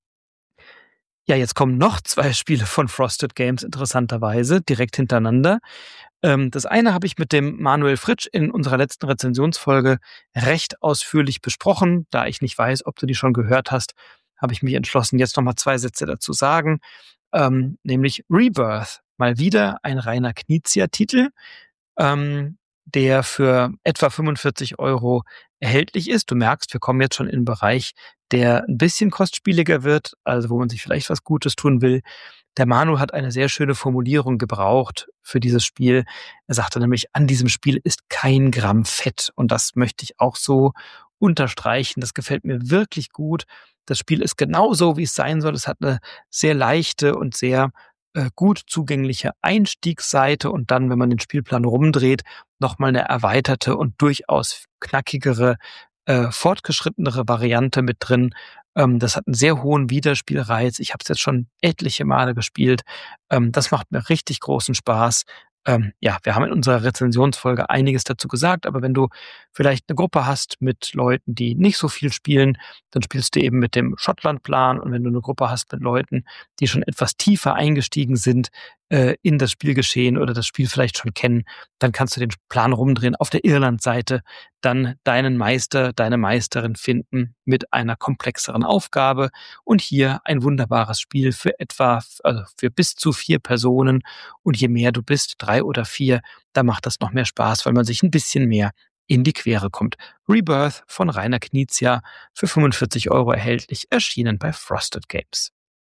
Ja, jetzt kommen noch zwei Spiele von Frosted Games interessanterweise direkt hintereinander. Ähm, das eine habe ich mit dem Manuel Fritsch in unserer letzten Rezensionsfolge recht ausführlich besprochen. Da ich nicht weiß, ob du die schon gehört hast, habe ich mich entschlossen, jetzt noch mal zwei Sätze dazu sagen. Ähm, nämlich Rebirth, mal wieder ein reiner Knizia-Titel, ähm, der für etwa fünfundvierzig Euro erhältlich ist. Du merkst, wir kommen jetzt schon in einen Bereich, der ein bisschen kostspieliger wird, also wo man sich vielleicht was Gutes tun will. Der Manu hat eine sehr schöne Formulierung gebraucht für dieses Spiel. Er sagte nämlich, an diesem Spiel ist kein Gramm Fett. Und das möchte ich auch so unterstreichen. Das gefällt mir wirklich gut. Das Spiel ist genau so, wie es sein soll. Es hat eine sehr leichte und sehr äh, gut zugängliche Einstiegsseite und dann, wenn man den Spielplan rumdreht, nochmal eine erweiterte und durchaus knackigere, äh, fortgeschrittenere Variante mit drin. Ähm, das hat einen sehr hohen Wiederspielreiz. Ich habe es jetzt schon etliche Male gespielt. Ähm, das macht mir richtig großen Spaß. Ähm, ja, wir haben in unserer Rezensionsfolge einiges dazu gesagt, aber wenn du vielleicht eine Gruppe hast mit Leuten, die nicht so viel spielen, dann spielst du eben mit dem Schottlandplan und wenn du eine Gruppe hast mit Leuten, die schon etwas tiefer eingestiegen sind, äh, in das Spielgeschehen oder das Spiel vielleicht schon kennen, dann kannst du den Plan rumdrehen, auf der Irland-Seite dann deinen Meister, deine Meisterin finden mit einer komplexeren Aufgabe und hier ein wunderbares Spiel für etwa, also für bis zu vier Personen und je mehr du bist, drei oder vier, da macht das noch mehr Spaß, weil man sich ein bisschen mehr in die Quere kommt. Rebirth von Rainer Knizia für fünfundvierzig Euro erhältlich, erschienen bei Frosted Games.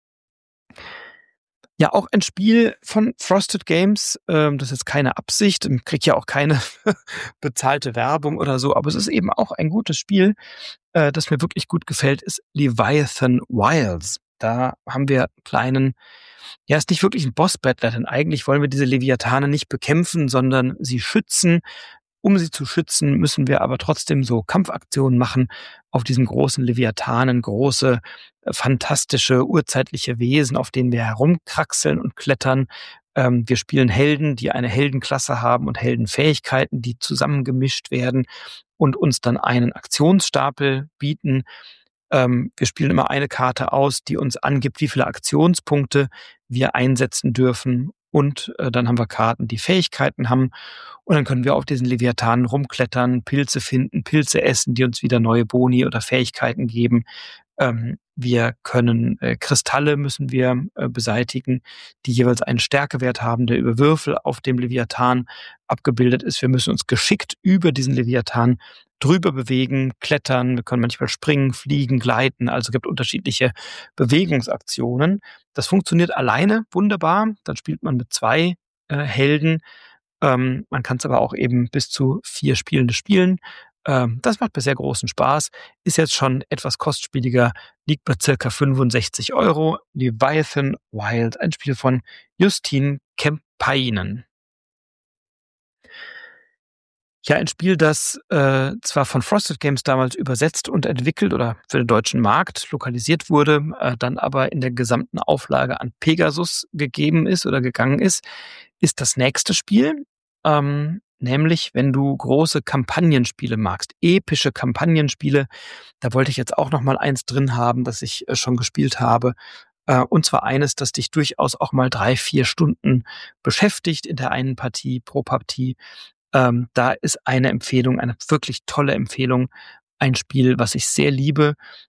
Ja, auch ein Spiel von Frosted Games, ähm, das ist jetzt keine Absicht, kriegt ja auch keine bezahlte Werbung oder so, aber es ist eben auch ein gutes Spiel, äh, das mir wirklich gut gefällt, ist Leviathan Wilds. Da haben wir einen kleinen, ja, ist nicht wirklich ein Boss-Battler, denn eigentlich wollen wir diese Leviathane nicht bekämpfen, sondern sie schützen. Um sie zu schützen, müssen wir aber trotzdem so Kampfaktionen machen auf diesen großen Leviathanen, große, äh, fantastische, urzeitliche Wesen, auf denen wir herumkraxeln und klettern. Ähm, wir spielen Helden, die eine Heldenklasse haben und Heldenfähigkeiten, die zusammengemischt werden und uns dann einen Aktionsstapel bieten. Ähm, wir spielen immer eine Karte aus, die uns angibt, wie viele Aktionspunkte wir einsetzen dürfen. Und äh, dann haben wir Karten, die Fähigkeiten haben. Und dann können wir auf diesen Leviathanen rumklettern, Pilze finden, Pilze essen, die uns wieder neue Boni oder Fähigkeiten geben. Ähm, wir können äh, Kristalle müssen wir äh, beseitigen, die jeweils einen Stärkewert haben, der über Würfel auf dem Leviathan abgebildet ist. Wir müssen uns geschickt über diesen Leviathan drüber bewegen, klettern. Wir können manchmal springen, fliegen, gleiten. Also es gibt unterschiedliche Bewegungsaktionen. Das funktioniert alleine wunderbar. Dann spielt man mit zwei äh, Helden. Ähm, man kann es aber auch eben bis zu vier Spielende spielen. Ähm, das macht mir sehr großen Spaß. Ist jetzt schon etwas kostspieliger, liegt bei circa fünfundsechzig Euro. Leviathan Wild, ein Spiel von Justin Kempainen. Ja, ein Spiel, das äh, zwar von Frosted Games damals übersetzt und entwickelt oder für den deutschen Markt lokalisiert wurde, äh, dann aber in der gesamten Auflage an Pegasus gegeben ist oder gegangen ist, ist das nächste Spiel. Ähm, nämlich, wenn du große Kampagnenspiele magst, epische Kampagnenspiele, da wollte ich jetzt auch noch mal eins drin haben, das ich äh, schon gespielt habe. Äh, und zwar eines, das dich durchaus auch mal drei, vier Stunden beschäftigt in der einen Partie, pro Partie. Ähm, da ist eine Empfehlung, eine wirklich tolle Empfehlung, ein Spiel, was ich sehr liebe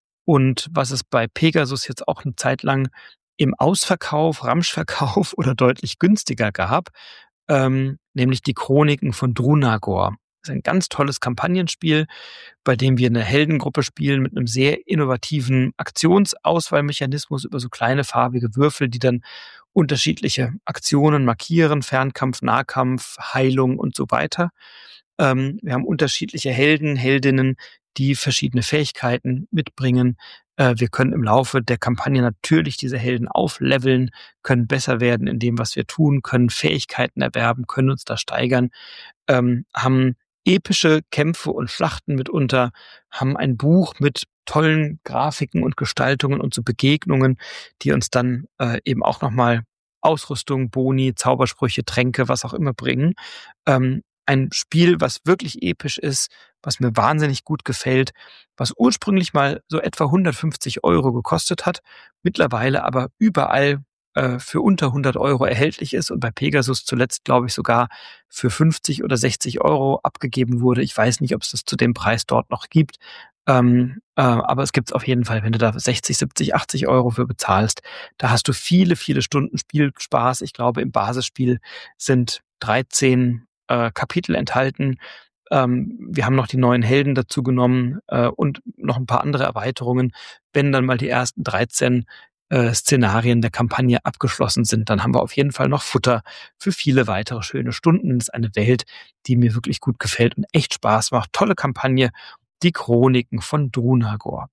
und was es bei Pegasus jetzt auch eine Zeit lang im Ausverkauf, Ramschverkauf oder deutlich günstiger gab, ähm, nämlich die Chroniken von Drunagor. Das ist ein ganz tolles Kampagnenspiel, bei dem wir eine Heldengruppe spielen mit einem sehr innovativen Aktionsauswahlmechanismus über so kleine farbige Würfel, die dann unterschiedliche Aktionen markieren, Fernkampf, Nahkampf, Heilung und so weiter. Ähm, wir haben unterschiedliche Helden, Heldinnen, die verschiedene Fähigkeiten mitbringen. Äh, wir können im Laufe der Kampagne natürlich diese Helden aufleveln, können besser werden in dem, was wir tun, können Fähigkeiten erwerben, können uns da steigern, ähm, haben epische Kämpfe und Schlachten mitunter, haben ein Buch mit tollen Grafiken und Gestaltungen und so Begegnungen, die uns dann äh, eben auch nochmal Ausrüstung, Boni, Zaubersprüche, Tränke, was auch immer bringen. Ähm, ein Spiel, was wirklich episch ist, was mir wahnsinnig gut gefällt, was ursprünglich mal so etwa hundertfünfzig Euro gekostet hat, mittlerweile aber überall äh, für unter hundert Euro erhältlich ist und bei Pegasus zuletzt, glaube ich, sogar für fünfzig oder sechzig Euro abgegeben wurde. Ich weiß nicht, ob es das zu dem Preis dort noch gibt. Ähm, äh, aber es gibt es auf jeden Fall, wenn du da sechzig, siebzig, achtzig Euro für bezahlst. Da hast du viele, viele Stunden Spielspaß. Ich glaube, im Basisspiel sind dreizehn äh, Kapitel enthalten. Ähm, wir haben noch die neuen Helden dazu genommen äh, und noch ein paar andere Erweiterungen. Wenn dann mal die ersten dreizehn äh, Szenarien der Kampagne abgeschlossen sind, dann haben wir auf jeden Fall noch Futter für viele weitere schöne Stunden. Das ist eine Welt, die mir wirklich gut gefällt und echt Spaß macht. Tolle Kampagne. Die Chroniken von Drunagor.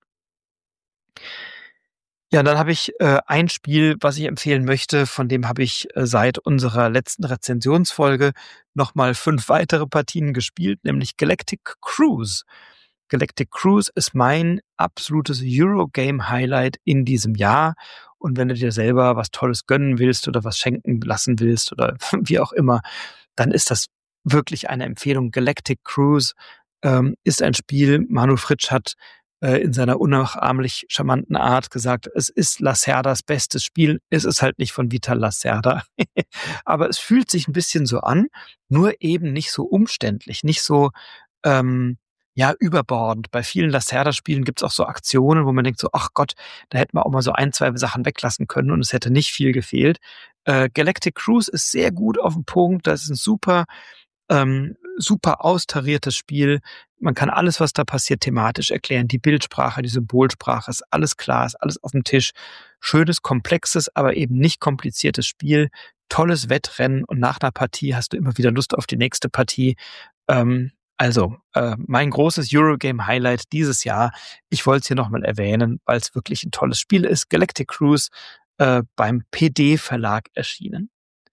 Ja, dann habe ich äh, ein Spiel, was ich empfehlen möchte, von dem habe ich äh, seit unserer letzten Rezensionsfolge nochmal fünf weitere Partien gespielt, nämlich Galactic Cruise. Galactic Cruise ist mein absolutes Eurogame-Highlight in diesem Jahr. Und wenn du dir selber was Tolles gönnen willst oder was schenken lassen willst oder wie auch immer, dann ist das wirklich eine Empfehlung. Galactic Cruise ähm, ist ein Spiel, Manu Fritsch hat äh, in seiner unnachahmlich charmanten Art gesagt, es ist Lacerdas bestes Spiel. Es ist halt nicht von Vital Lacerda. Aber es fühlt sich ein bisschen so an, nur eben nicht so umständlich, nicht so, ähm, ja, überbordend. Bei vielen Lacerda-Spielen gibt's auch so Aktionen, wo man denkt so: „Ach Gott, da hätten wir auch mal so ein, zwei Sachen weglassen können und es hätte nicht viel gefehlt." Äh, Galactic Cruise ist sehr gut auf den Punkt. Das ist ein super ähm, super austariertes Spiel. Man kann alles, was da passiert, thematisch erklären. Die Bildsprache, die Symbolsprache, ist alles klar, ist alles auf dem Tisch. Schönes, komplexes, aber eben nicht kompliziertes Spiel. Tolles Wettrennen und nach einer Partie hast du immer wieder Lust auf die nächste Partie. Ähm, also, äh, mein großes Eurogame-Highlight dieses Jahr. Ich wollte es hier nochmal erwähnen, weil es wirklich ein tolles Spiel ist. Galactic Cruise, äh, beim P D-Verlag erschienen.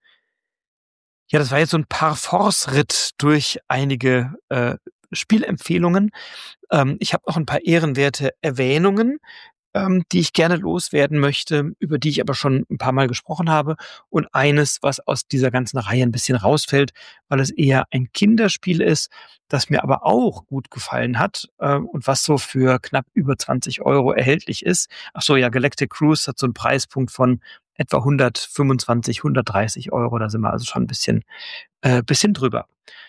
Ja, das war jetzt so ein Parforce-Ritt durch einige, äh, Spielempfehlungen. Ähm, ich habe noch ein paar ehrenwerte Erwähnungen, ähm, die ich gerne loswerden möchte, über die ich aber schon ein paar Mal gesprochen habe. Und eines, was aus dieser ganzen Reihe ein bisschen rausfällt, weil es eher ein Kinderspiel ist, das mir aber auch gut gefallen hat, äh, und was so für knapp über zwanzig Euro erhältlich ist. Ach so, ja, Galactic Cruise hat so einen Preispunkt von etwa hundertfünfundzwanzig, hundertdreißig Euro. Da sind wir also schon ein bisschen äh, bisschen drüber.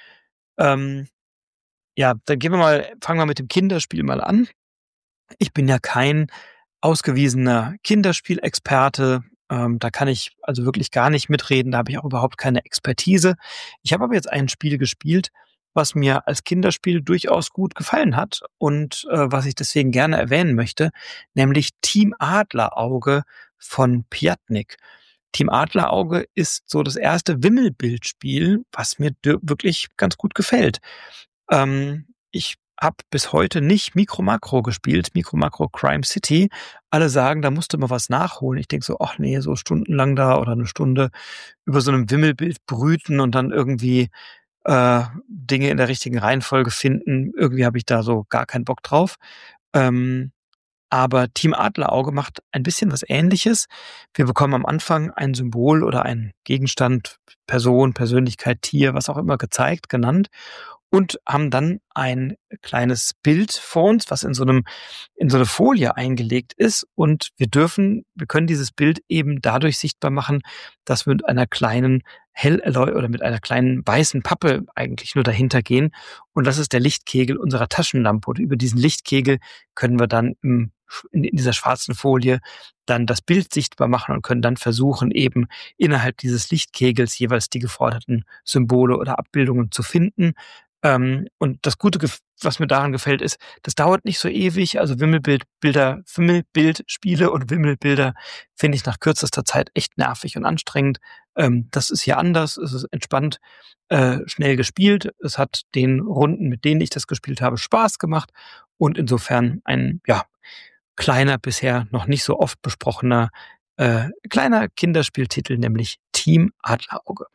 Ähm, ja, dann gehen wir mal fangen wir mit dem Kinderspiel mal an. Ich bin ja kein ausgewiesener Kinderspielexperte. Ähm, da kann ich also wirklich gar nicht mitreden. Da habe ich auch überhaupt keine Expertise. Ich habe aber jetzt ein Spiel gespielt, was mir als Kinderspiel durchaus gut gefallen hat und äh, was ich deswegen gerne erwähnen möchte, nämlich Team Adlerauge von Piatnik. Team Adlerauge ist so das erste Wimmelbildspiel, was mir dür- wirklich ganz gut gefällt. Ähm, ich habe bis heute nicht Micro Macro gespielt, Micro Macro Crime City. Alle sagen, da musst du mal was nachholen. Ich denke so: „Ach nee, so stundenlang da oder eine Stunde über so einem Wimmelbild brüten und dann irgendwie, äh, Dinge in der richtigen Reihenfolge finden." Irgendwie habe ich da so gar keinen Bock drauf. Ähm, aber Team Adlerauge macht ein bisschen was Ähnliches. Wir bekommen am Anfang ein Symbol oder einen Gegenstand, Person, Persönlichkeit, Tier, was auch immer gezeigt, genannt und haben dann ein kleines Bild vor uns, was in so einem in so eine Folie eingelegt ist und wir dürfen wir können dieses Bild eben dadurch sichtbar machen, dass wir mit einer kleinen hell erleu oder mit einer kleinen weißen Pappe eigentlich nur dahinter gehen und das ist der Lichtkegel unserer Taschenlampe und über diesen Lichtkegel können wir dann im in in dieser schwarzen Folie dann das Bild sichtbar machen und können dann versuchen, eben innerhalb dieses Lichtkegels jeweils die geforderten Symbole oder Abbildungen zu finden. Ähm, und das Gute, gef- was mir daran gefällt, ist, das dauert nicht so ewig. Also Wimmelbild, Bilder, Wimmelbildspiele und Wimmelbilder finde ich nach kürzester Zeit echt nervig und anstrengend. Ähm, das ist hier anders. Es ist entspannt, äh, schnell gespielt. Es hat den Runden, mit denen ich das gespielt habe, Spaß gemacht und insofern ein, ja, kleiner, bisher noch nicht so oft besprochener, äh, kleiner Kinderspieltitel, nämlich Team Adlerauge.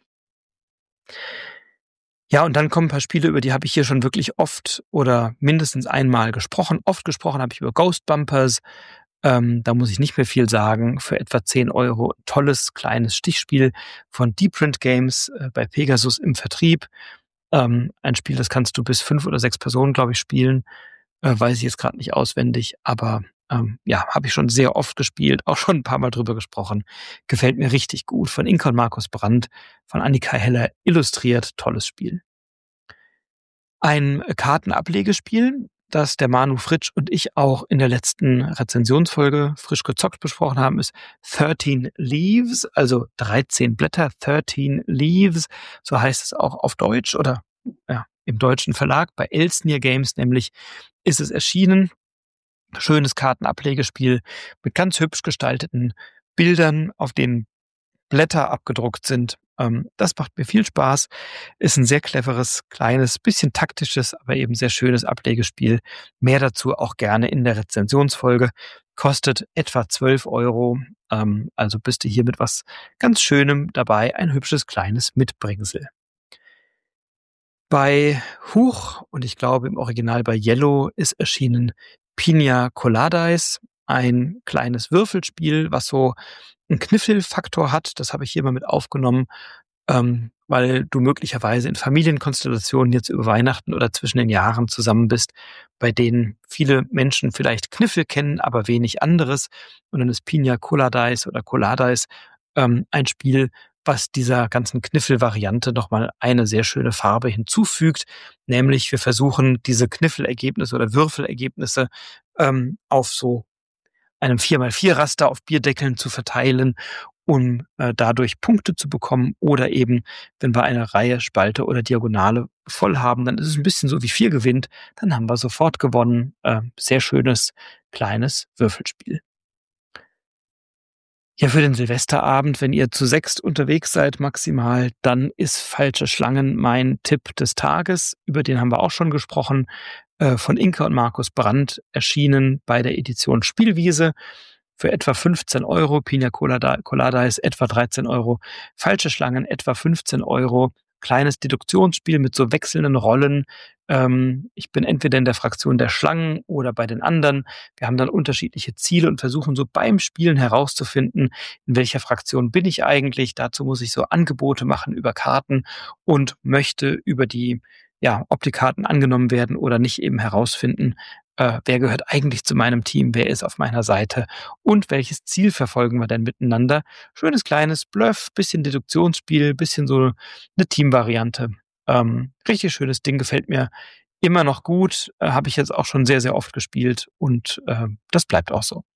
Ja, und dann kommen ein paar Spiele, über die habe ich hier schon wirklich oft oder mindestens einmal gesprochen. Oft gesprochen habe ich über Ghost Bumpers. Ähm, da muss ich nicht mehr viel sagen. Für etwa zehn Euro tolles kleines Stichspiel von Deep Print Games äh, bei Pegasus im Vertrieb. Ähm, ein Spiel, das kannst du bis fünf oder sechs Personen, glaube ich, spielen. Äh, weiß ich jetzt gerade nicht auswendig, aber ähm, ja, habe ich schon sehr oft gespielt, auch schon ein paar Mal drüber gesprochen. Gefällt mir richtig gut. Von Inka und Markus Brandt, von Annika Heller illustriert. Tolles Spiel. Ein Kartenablegespiel, das der Manu Fritsch und ich auch in der letzten Rezensionsfolge frisch gezockt besprochen haben, ist thirteen Leaves, also dreizehn Blätter, thirteen Leaves, so heißt es auch auf Deutsch oder ja, im deutschen Verlag. Bei Elsnir Games nämlich ist es erschienen. Schönes Kartenablegespiel mit ganz hübsch gestalteten Bildern, auf denen Blätter abgedruckt sind. Ähm, das macht mir viel Spaß. Ist ein sehr cleveres, kleines, bisschen taktisches, aber eben sehr schönes Ablegespiel. Mehr dazu auch gerne in der Rezensionsfolge. Kostet etwa zwölf Euro. Ähm, also bist du hier mit was ganz Schönem dabei. Ein hübsches kleines Mitbringsel. Bei Huch und ich glaube im Original bei Yellow ist erschienen Pina Coladies, ein kleines Würfelspiel, was so einen Kniffelfaktor hat. Das habe ich hier mal mit aufgenommen. ähm, weil du möglicherweise in Familienkonstellationen jetzt über Weihnachten oder zwischen den Jahren zusammen bist, bei denen viele Menschen vielleicht Kniffel kennen, aber wenig anderes. Und dann ist Piña Coladice oder Coladice ähm, ein Spiel, was dieser ganzen Kniffel-Variante nochmal eine sehr schöne Farbe hinzufügt. Nämlich wir versuchen, diese Kniffelergebnisse oder Würfelergebnisse ähm, auf so einem vier mal vier Raster auf Bierdeckeln zu verteilen, um äh, dadurch Punkte zu bekommen. Oder eben, wenn wir eine Reihe, Spalte oder Diagonale voll haben, dann ist es ein bisschen so wie vier gewinnt, dann haben wir sofort gewonnen. Äh, sehr schönes, kleines Würfelspiel. Ja, für den Silvesterabend, wenn ihr zu sechst unterwegs seid maximal, dann ist Falsche Schlangen mein Tipp des Tages. Über den haben wir auch schon gesprochen. Äh, von Inka und Markus Brandt, erschienen bei der Edition Spielwiese für etwa fünfzehn Euro. Piña Colada, Colada ist etwa dreizehn Euro. Falsche Schlangen etwa fünfzehn Euro. Kleines Deduktionsspiel mit so wechselnden Rollen. Ähm, ich bin entweder in der Fraktion der Schlangen oder bei den anderen. Wir haben dann unterschiedliche Ziele und versuchen so beim Spielen herauszufinden, in welcher Fraktion bin ich eigentlich. Dazu muss ich so Angebote machen über Karten und möchte über die, ja, ob die Karten angenommen werden oder nicht, eben herausfinden, äh, wer gehört eigentlich zu meinem Team, wer ist auf meiner Seite und welches Ziel verfolgen wir denn miteinander. Schönes kleines Bluff, bisschen Deduktionsspiel, bisschen so eine Teamvariante. Ähm, richtig schönes Ding, gefällt mir immer noch gut, äh, habe ich jetzt auch schon sehr, sehr oft gespielt und äh, das bleibt auch so.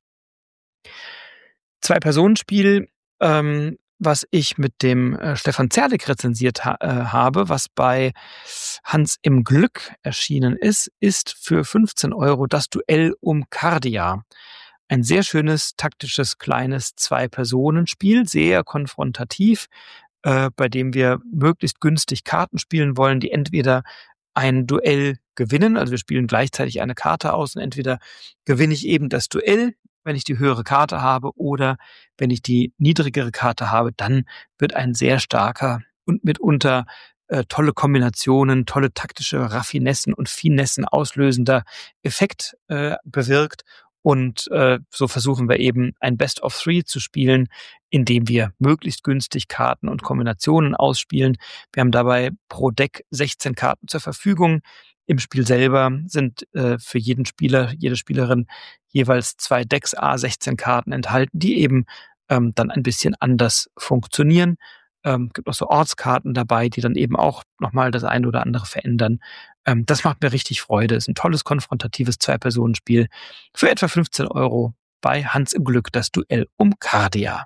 Zwei-Personen-Spiel, ähm, was ich mit dem äh, Stefan Zerlik rezensiert ha äh, habe, was bei Hans im Glück erschienen ist, ist für fünfzehn Euro das Duell um Cardia. Ein sehr schönes, taktisches, kleines Zwei-Personen-Spiel, sehr konfrontativ, äh, bei dem wir möglichst günstig Karten spielen wollen, die entweder ein Duell gewinnen, also wir spielen gleichzeitig eine Karte aus und entweder gewinne ich eben das Duell, wenn ich die höhere Karte habe, oder wenn ich die niedrigere Karte habe, dann wird ein sehr starker und mitunter äh, tolle Kombinationen, tolle taktische Raffinessen und Finessen auslösender Effekt äh, bewirkt. Und äh, so versuchen wir eben ein Best of Three zu spielen, indem wir möglichst günstig Karten und Kombinationen ausspielen. Wir haben dabei pro Deck sechzehn Karten zur Verfügung. Im Spiel selber sind äh, für jeden Spieler, jede Spielerin jeweils zwei Decks à sechzehn Karten enthalten, die eben ähm, dann ein bisschen anders funktionieren. Ähm, gibt auch so Ortskarten dabei, die dann eben auch nochmal das eine oder andere verändern. Ähm, das macht mir richtig Freude. Ist ein tolles, konfrontatives Zwei-Personen-Spiel für etwa fünfzehn Euro bei Hans im Glück, das Duell um Cardia.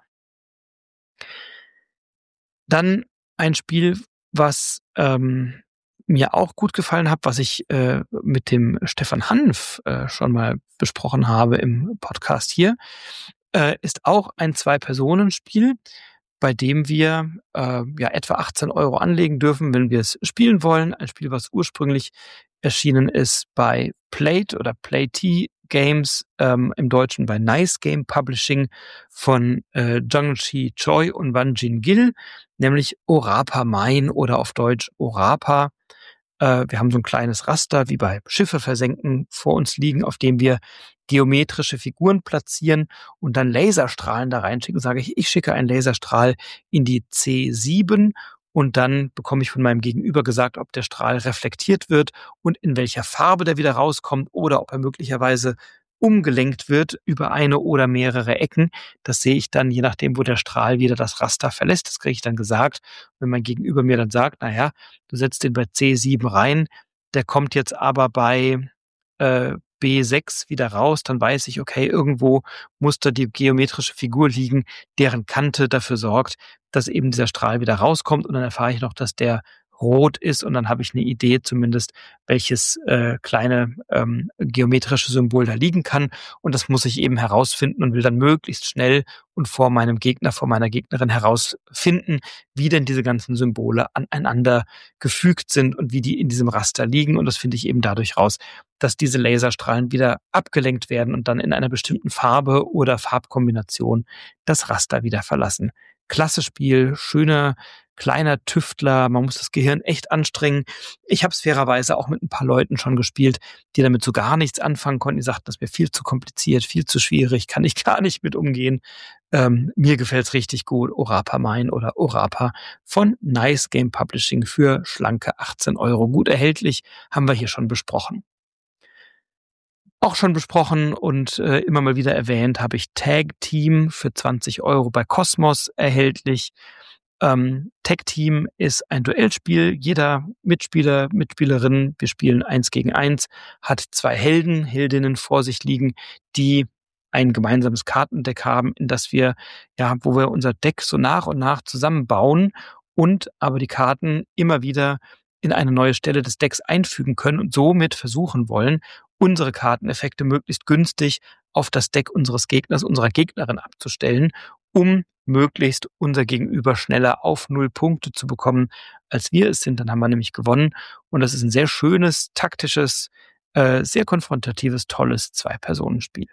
Dann ein Spiel, was ähm, mir auch gut gefallen hat, was ich äh, mit dem Stefan Hanf äh, schon mal besprochen habe im Podcast hier, äh, ist auch ein Zwei-Personen-Spiel, bei dem wir äh, ja etwa achtzehn Euro anlegen dürfen, wenn wir es spielen wollen. Ein Spiel, was ursprünglich erschienen ist bei Plate oder Play-T Games, ähm, im Deutschen bei Nice Game Publishing von äh, Jung-Chi Choi und Wan Jin Gil, nämlich Orapa Mine oder auf Deutsch Orapa. Äh, wir haben so ein kleines Raster wie bei Schiffe versenken vor uns liegen, auf dem wir geometrische Figuren platzieren und dann Laserstrahlen da reinschicken. Sage ich, ich schicke einen Laserstrahl in die C sieben und dann bekomme ich von meinem Gegenüber gesagt, ob der Strahl reflektiert wird und in welcher Farbe der wieder rauskommt oder ob er möglicherweise umgelenkt wird über eine oder mehrere Ecken. Das sehe ich dann, je nachdem, wo der Strahl wieder das Raster verlässt. Das kriege ich dann gesagt. Wenn mein Gegenüber mir dann sagt, naja, du setzt den bei C sieben rein, der kommt jetzt aber bei äh, B sechs wieder raus, dann weiß ich, okay, irgendwo muss da die geometrische Figur liegen, deren Kante dafür sorgt, dass eben dieser Strahl wieder rauskommt und dann erfahre ich noch, dass der rot ist und dann habe ich eine Idee zumindest, welches äh, kleine ähm, geometrische Symbol da liegen kann und das muss ich eben herausfinden und will dann möglichst schnell und vor meinem Gegner, vor meiner Gegnerin herausfinden, wie denn diese ganzen Symbole aneinander gefügt sind und wie die in diesem Raster liegen und das finde ich eben dadurch raus, dass diese Laserstrahlen wieder abgelenkt werden und dann in einer bestimmten Farbe oder Farbkombination das Raster wieder verlassen. Klasse Spiel, schöner, kleiner Tüftler, man muss das Gehirn echt anstrengen. Ich habe es fairerweise auch mit ein paar Leuten schon gespielt, die damit so gar nichts anfangen konnten. Die sagten, das wäre viel zu kompliziert, viel zu schwierig, kann ich gar nicht mit umgehen. Ähm, mir gefällt's richtig gut. Orapa Mine oder Orapa von Nice Game Publishing für schlanke achtzehn Euro. Gut erhältlich, haben wir hier schon besprochen. Auch schon besprochen und äh, immer mal wieder erwähnt, habe ich Tag Team für zwanzig Euro bei Kosmos erhältlich. Ähm, Tag Team ist ein Duellspiel. Jeder Mitspieler, Mitspielerin, wir spielen eins gegen eins, hat zwei Helden, Heldinnen vor sich liegen, die ein gemeinsames Kartendeck haben, in das wir, ja, wo wir unser Deck so nach und nach zusammenbauen und aber die Karten immer wieder in eine neue Stelle des Decks einfügen können und somit versuchen wollen, unsere Karteneffekte möglichst günstig auf das Deck unseres Gegners, unserer Gegnerin abzustellen, um möglichst unser Gegenüber schneller auf null Punkte zu bekommen, als wir es sind. Dann haben wir nämlich gewonnen. Und das ist ein sehr schönes, taktisches, äh, sehr konfrontatives, tolles Zwei-Personen-Spiel.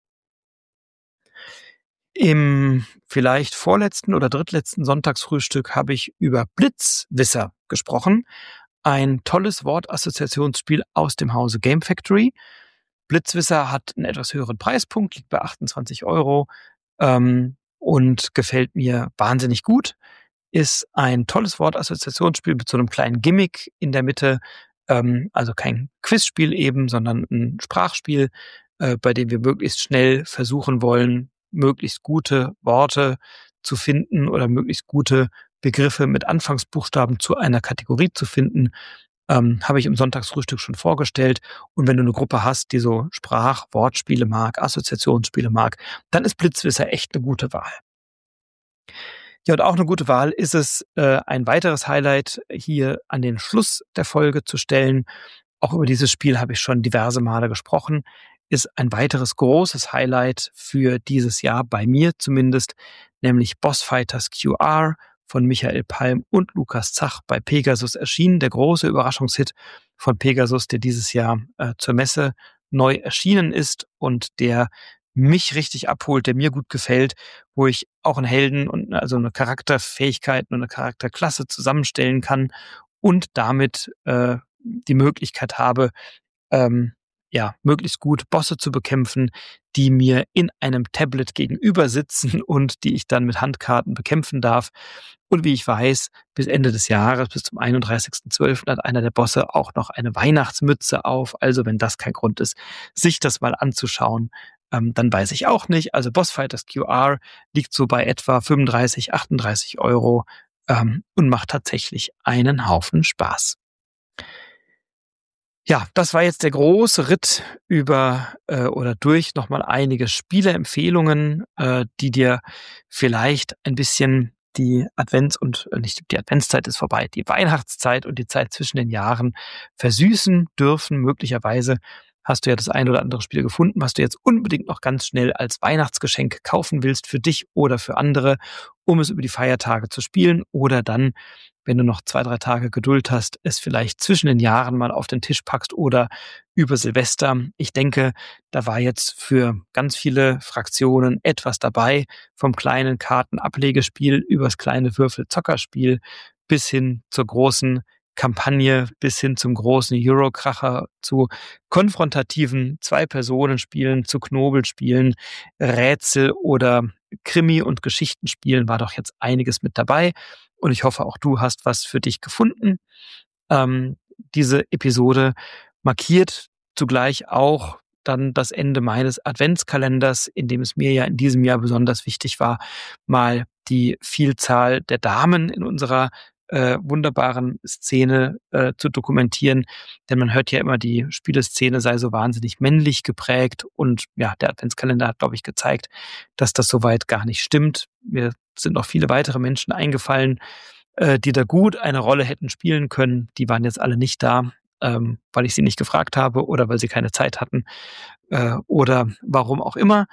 Im vielleicht vorletzten oder drittletzten Sonntagsfrühstück habe ich über Blitzwisser gesprochen. Ein tolles Wortassoziationsspiel aus dem Hause Game Factory. Blitzwisser hat einen etwas höheren Preispunkt, liegt bei achtundzwanzig Euro ähm, und gefällt mir wahnsinnig gut. Ist ein tolles Wortassoziationsspiel mit so einem kleinen Gimmick in der Mitte. Ähm, also kein Quizspiel eben, sondern ein Sprachspiel, äh, bei dem wir möglichst schnell versuchen wollen, möglichst gute Worte zu finden oder möglichst gute Begriffe mit Anfangsbuchstaben zu einer Kategorie zu finden. Ähm, habe ich im Sonntagsfrühstück schon vorgestellt. Und wenn du eine Gruppe hast, die so Sprach-, Wortspiele mag, Assoziationsspiele mag, dann ist Blitzwisser echt eine gute Wahl. Ja, und auch eine gute Wahl ist es, äh, ein weiteres Highlight hier an den Schluss der Folge zu stellen. Auch über dieses Spiel habe ich schon diverse Male gesprochen. Ist ein weiteres großes Highlight für dieses Jahr, bei mir zumindest, nämlich Boss Fighters Q R von Michael Palm und Lukas Zach bei Pegasus erschienen. Der große Überraschungshit von Pegasus, der dieses Jahr äh, zur Messe neu erschienen ist und der mich richtig abholt, der mir gut gefällt, wo ich auch einen Helden und also eine Charakterfähigkeit und eine Charakterklasse zusammenstellen kann und damit äh, die Möglichkeit habe, ähm, ja, möglichst gut Bosse zu bekämpfen, die mir in einem Tablet gegenüber sitzen und die ich dann mit Handkarten bekämpfen darf. Und wie ich weiß, bis Ende des Jahres, bis zum einunddreißigsten zwölften hat einer der Bosse auch noch eine Weihnachtsmütze auf. Also wenn das kein Grund ist, sich das mal anzuschauen, ähm, dann weiß ich auch nicht. Also Boss Fighters Q R liegt so bei etwa fünfunddreißig, achtunddreißig Euro ähm, und macht tatsächlich einen Haufen Spaß. Ja, das war jetzt der große Ritt über äh, oder durch nochmal einige Spieleempfehlungen, äh, die dir vielleicht ein bisschen die Advents- und äh, nicht die Adventszeit ist vorbei, die Weihnachtszeit und die Zeit zwischen den Jahren versüßen dürfen. Möglicherweise hast du ja das ein oder andere Spiel gefunden, was du jetzt unbedingt noch ganz schnell als Weihnachtsgeschenk kaufen willst für dich oder für andere, um es über die Feiertage zu spielen oder dann, wenn du noch zwei, drei Tage Geduld hast, es vielleicht zwischen den Jahren mal auf den Tisch packst oder über Silvester. Ich denke, da war jetzt für ganz viele Fraktionen etwas dabei, vom kleinen Kartenablegespiel übers kleine Würfelzockerspiel bis hin zur großen Kampagne, bis hin zum großen Eurokracher, zu konfrontativen Zwei-Personen-Spielen, zu Knobelspielen, Rätsel oder Krimi- und Geschichtenspielen war doch jetzt einiges mit dabei. Und ich hoffe, auch du hast was für dich gefunden. Ähm, diese Episode markiert zugleich auch dann das Ende meines Adventskalenders, in dem es mir ja in diesem Jahr besonders wichtig war, mal die Vielzahl der Damen in unserer äh, wunderbaren Szene äh, zu dokumentieren. Denn man hört ja immer, die Spieleszene sei so wahnsinnig männlich geprägt. Und ja, der Adventskalender hat, glaube ich, gezeigt, dass das soweit gar nicht stimmt. Mir sind noch viele weitere Menschen eingefallen, äh, die da gut eine Rolle hätten spielen können. Die waren jetzt alle nicht da, ähm, weil ich sie nicht gefragt habe oder weil sie keine Zeit hatten äh, oder warum auch immer,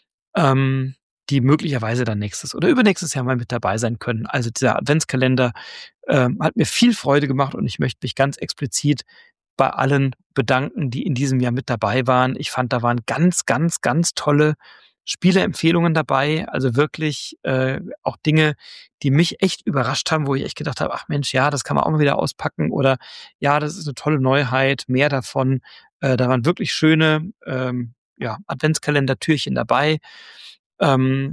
ähm, die möglicherweise dann nächstes oder übernächstes Jahr mal mit dabei sein können. Also dieser Adventskalender ähm, hat mir viel Freude gemacht und ich möchte mich ganz explizit bei allen bedanken, die in diesem Jahr mit dabei waren. Ich fand, da waren ganz, ganz, ganz tolle Spieleempfehlungen dabei, also wirklich äh, auch Dinge, die mich echt überrascht haben, wo ich echt gedacht habe, ach Mensch, ja, das kann man auch mal wieder auspacken oder ja, das ist eine tolle Neuheit, mehr davon. Äh, da waren wirklich schöne ähm, ja, Adventskalender-Türchen dabei. Ähm,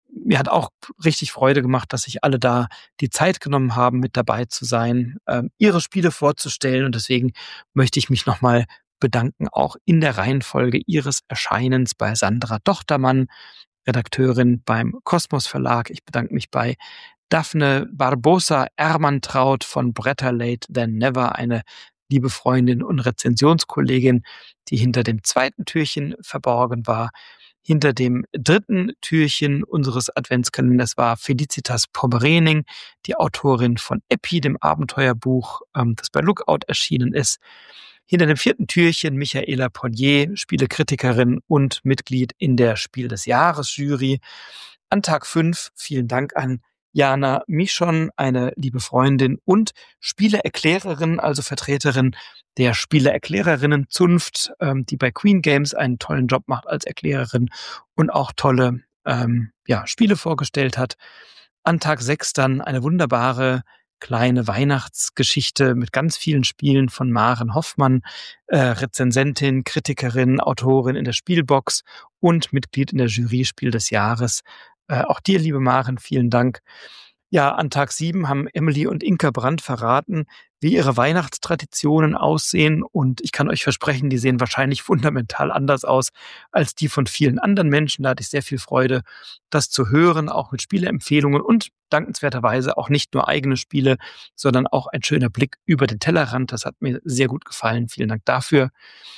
mir hat auch richtig Freude gemacht, dass sich alle da die Zeit genommen haben, mit dabei zu sein, ähm, ihre Spiele vorzustellen. Und deswegen möchte ich mich nochmal bedanken, auch in der Reihenfolge ihres Erscheinens bei Sandra Dochtermann, Redakteurin beim Kosmos Verlag. Ich bedanke mich bei Daphne Barbosa Ermantraut von Better Late Than Never, eine liebe Freundin und Rezensionskollegin, die hinter dem zweiten Türchen verborgen war. Hinter dem dritten Türchen unseres Adventskalenders war Felicitas Pommerening, die Autorin von Epi, dem Abenteuerbuch, ähm, das bei Lookout erschienen ist. Hinter dem vierten Türchen Michaela Ponnier, Spielekritikerin und Mitglied in der Spiel des Jahres Jury. An Tag fünf vielen Dank an Jana Mischon, eine liebe Freundin und Spieleerklärerin, also Vertreterin der Spieleerklärerinnen-Zunft, ähm, die bei Queen Games einen tollen Job macht als Erklärerin und auch tolle ähm, ja, Spiele vorgestellt hat. An Tag sechs dann eine wunderbare kleine Weihnachtsgeschichte mit ganz vielen Spielen von Maren Hoffmann, äh, Rezensentin, Kritikerin, Autorin in der Spielbox und Mitglied in der Jury Spiel des Jahres. Äh, auch dir, liebe Maren, vielen Dank. Ja, an Tag sieben haben Emily und Inka Brandt verraten, wie ihre Weihnachtstraditionen aussehen. Und ich kann euch versprechen, die sehen wahrscheinlich fundamental anders aus als die von vielen anderen Menschen. Da hatte ich sehr viel Freude, das zu hören, auch mit Spieleempfehlungen und dankenswerterweise auch nicht nur eigene Spiele, sondern auch ein schöner Blick über den Tellerrand. Das hat mir sehr gut gefallen. Vielen Dank dafür.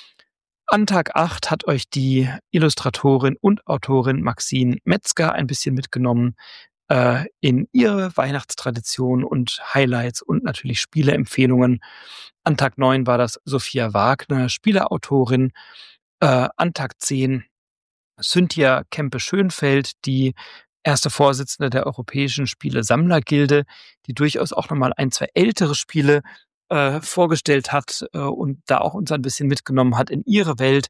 An Tag acht hat euch die Illustratorin und Autorin Maxine Metzger ein bisschen mitgenommen äh, in ihre Weihnachtstradition und Highlights und natürlich Spieleempfehlungen. An Tag neun war das Sophia Wagner, Spieleautorin. Äh, an Tag zehn Cynthia Kempe-Schönfeld, die erste Vorsitzende der Europäischen Spiele-Sammlergilde, die durchaus auch nochmal ein, zwei ältere Spiele äh, vorgestellt hat äh, und da auch uns ein bisschen mitgenommen hat in ihre Welt.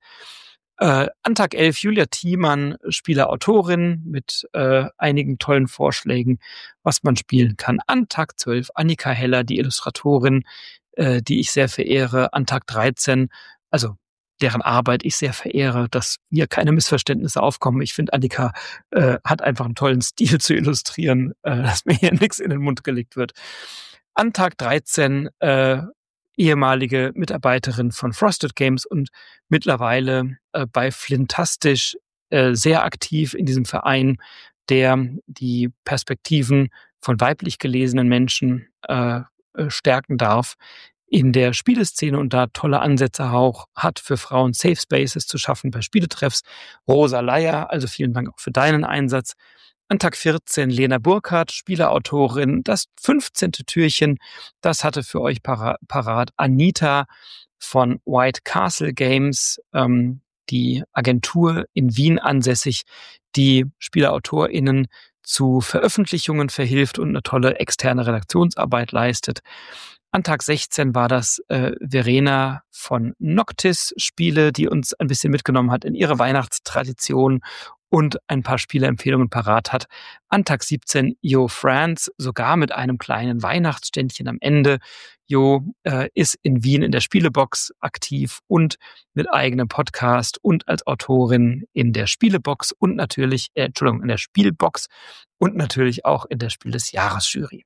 Äh, an Tag elf Julia Thiemann, Spielerautorin mit äh, einigen tollen Vorschlägen, was man spielen kann. An Tag zwölf Annika Heller, die Illustratorin, äh, die ich sehr verehre. An Tag dreizehn, also deren Arbeit ich sehr verehre, dass hier keine Missverständnisse aufkommen. Ich finde, Annika äh, hat einfach einen tollen Stil zu illustrieren, äh, dass mir hier nichts in den Mund gelegt wird. An Tag dreizehn äh, ehemalige Mitarbeiterin von Frosted Games und mittlerweile äh, bei Flintastisch äh, sehr aktiv in diesem Verein, der die Perspektiven von weiblich gelesenen Menschen äh, äh, stärken darf in der Spieleszene und da tolle Ansätze auch hat, für Frauen Safe Spaces zu schaffen bei Spieletreffs. Rosa Leier, also vielen Dank auch für deinen Einsatz. An Tag vierzehn Lena Burkhardt, Spieleautorin. Das fünfzehnte Türchen, das hatte für euch para- parat Anita von White Castle Games, ähm, die Agentur in Wien ansässig, die SpielerautorInnen zu Veröffentlichungen verhilft und eine tolle externe Redaktionsarbeit leistet. An Tag sechzehn war das äh, Verena von Noctis Spiele, die uns ein bisschen mitgenommen hat in ihre Weihnachtstradition und ein paar Spieleempfehlungen parat hat. An Tag siebzehn Jo Franz, sogar mit einem kleinen Weihnachtsständchen am Ende. Jo äh, ist in Wien in der Spielebox aktiv und mit eigenem Podcast und als Autorin in der Spielebox und natürlich, äh, Entschuldigung, in der Spielbox und natürlich auch in der Spiel des Jahres Jury.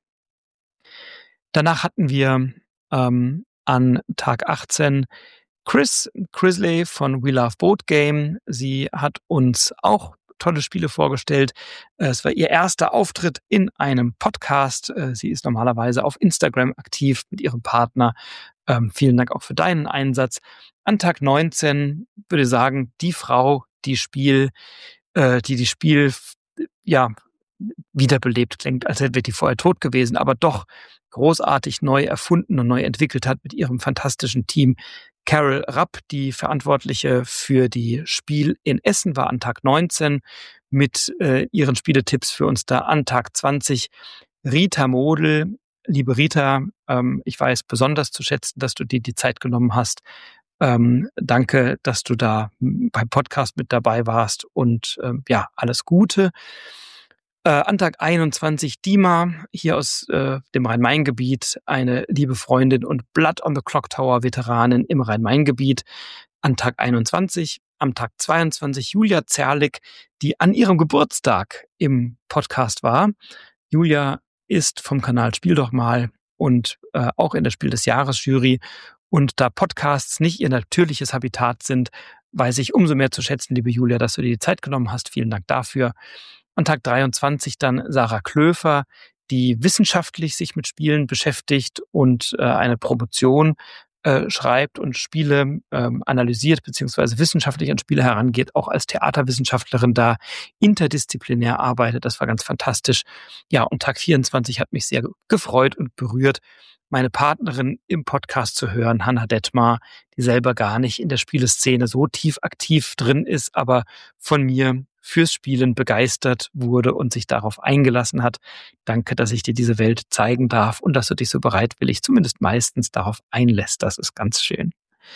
Danach hatten wir ähm, an Tag achtzehn Chris Chrisley von We Love Board Game. Sie hat uns auch tolle Spiele vorgestellt. Es war ihr erster Auftritt in einem Podcast. Sie ist normalerweise auf Instagram aktiv mit ihrem Partner. Ähm, vielen Dank auch für deinen Einsatz. An Tag neunzehn würde ich sagen, die Frau, die Spiel, äh, die die Spiel, ja, wiederbelebt klingt, als wäre die vorher tot gewesen, aber doch großartig neu erfunden und neu entwickelt hat mit ihrem fantastischen Team. Carol Rapp, die Verantwortliche für die Spiel in Essen, war an Tag neunzehn mit äh, ihren Spieletipps für uns da. An Tag zwanzig Rita Model. Liebe Rita, ähm, ich weiß besonders zu schätzen, dass du dir die Zeit genommen hast. Ähm, danke, dass du da beim Podcast mit dabei warst und ähm, ja, alles Gute. Äh, an Tag einundzwanzig Dima, hier aus äh, dem Rhein-Main-Gebiet, eine liebe Freundin und Blood on the Clock Tower Veteranin im Rhein-Main-Gebiet. An Tag einundzwanzig am Tag zweiundzwanzig Julia Zerlik, die an ihrem Geburtstag im Podcast war. Julia ist vom Kanal Spiel doch mal und äh, auch in der Spiel des Jahres Jury. Und da Podcasts nicht ihr natürliches Habitat sind, weiß ich umso mehr zu schätzen, liebe Julia, dass du dir die Zeit genommen hast. Vielen Dank dafür. An Tag dreiundzwanzig dann Sarah Klöfer, die wissenschaftlich sich mit Spielen beschäftigt und äh, eine Promotion äh, schreibt und Spiele ähm, analysiert beziehungsweise wissenschaftlich an Spiele herangeht, auch als Theaterwissenschaftlerin da interdisziplinär arbeitet. Das war ganz fantastisch. Ja, und Tag vierundzwanzig hat mich sehr gefreut und berührt, meine Partnerin im Podcast zu hören, Hannah Detmar, die selber gar nicht in der Spieleszene so tief aktiv drin ist, aber von mir fürs Spielen begeistert wurde und sich darauf eingelassen hat. Danke, dass ich dir diese Welt zeigen darf und dass du dich so bereitwillig, zumindest meistens, darauf einlässt. Das ist ganz schön.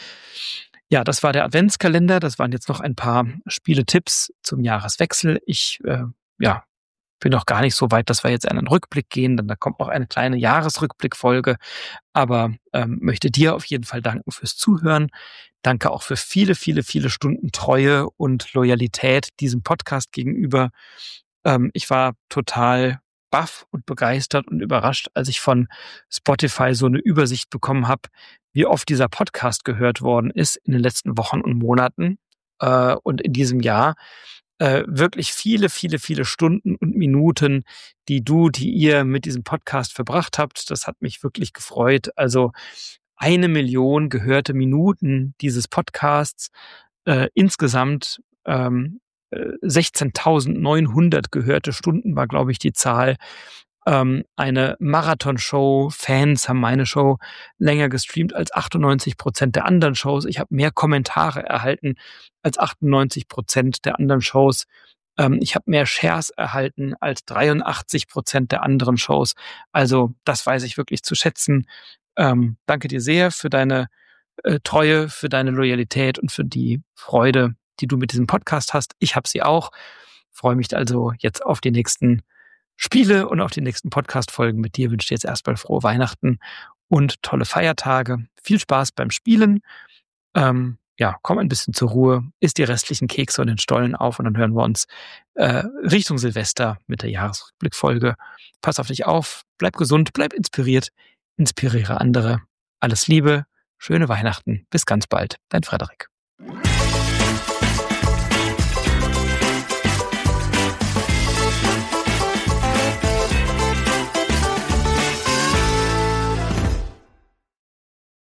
Ja, das war der Adventskalender. Das waren jetzt noch ein paar Spieletipps zum Jahreswechsel. Ich, äh, ja, bin noch gar nicht so weit, dass wir jetzt einen Rückblick gehen, denn da kommt noch eine kleine Jahresrückblickfolge. Aber ähm, möchte dir auf jeden Fall danken fürs Zuhören. Danke auch für viele, viele, viele Stunden Treue und Loyalität diesem Podcast gegenüber. Ähm, ich war total baff und begeistert und überrascht, als ich von Spotify so eine Übersicht bekommen habe, wie oft dieser Podcast gehört worden ist in den letzten Wochen und Monaten äh, und in diesem Jahr. Äh, wirklich viele, viele, viele Stunden und Minuten, die du, die ihr mit diesem Podcast verbracht habt. Das hat mich wirklich gefreut. Also eine Million gehörte Minuten dieses Podcasts, äh, insgesamt ähm, äh, sechzehntausendneunhundert gehörte Stunden war, glaube ich, die Zahl. Ähm, eine Marathon-Show, Fans haben meine Show länger gestreamt als achtundneunzig Prozent der anderen Shows. Ich habe mehr Kommentare erhalten als achtundneunzig Prozent der anderen Shows. Ähm, ich habe mehr Shares erhalten als dreiundachtzig Prozent der anderen Shows. Also das weiß ich wirklich zu schätzen. Ähm, danke dir sehr für deine äh, Treue, für deine Loyalität und für die Freude, die du mit diesem Podcast hast. Ich habe sie auch. Freue mich also jetzt auf die nächsten Spiele und auf die nächsten Podcast-Folgen mit dir. Wünsche dir jetzt erstmal frohe Weihnachten und tolle Feiertage. Viel Spaß beim Spielen. Ähm, ja, komm ein bisschen zur Ruhe, isst die restlichen Kekse und den Stollen auf und dann hören wir uns äh, Richtung Silvester mit der Jahresrückblickfolge. Pass auf dich auf, bleib gesund, bleib inspiriert, inspiriere andere. Alles Liebe, schöne Weihnachten, bis ganz bald, dein Frederik.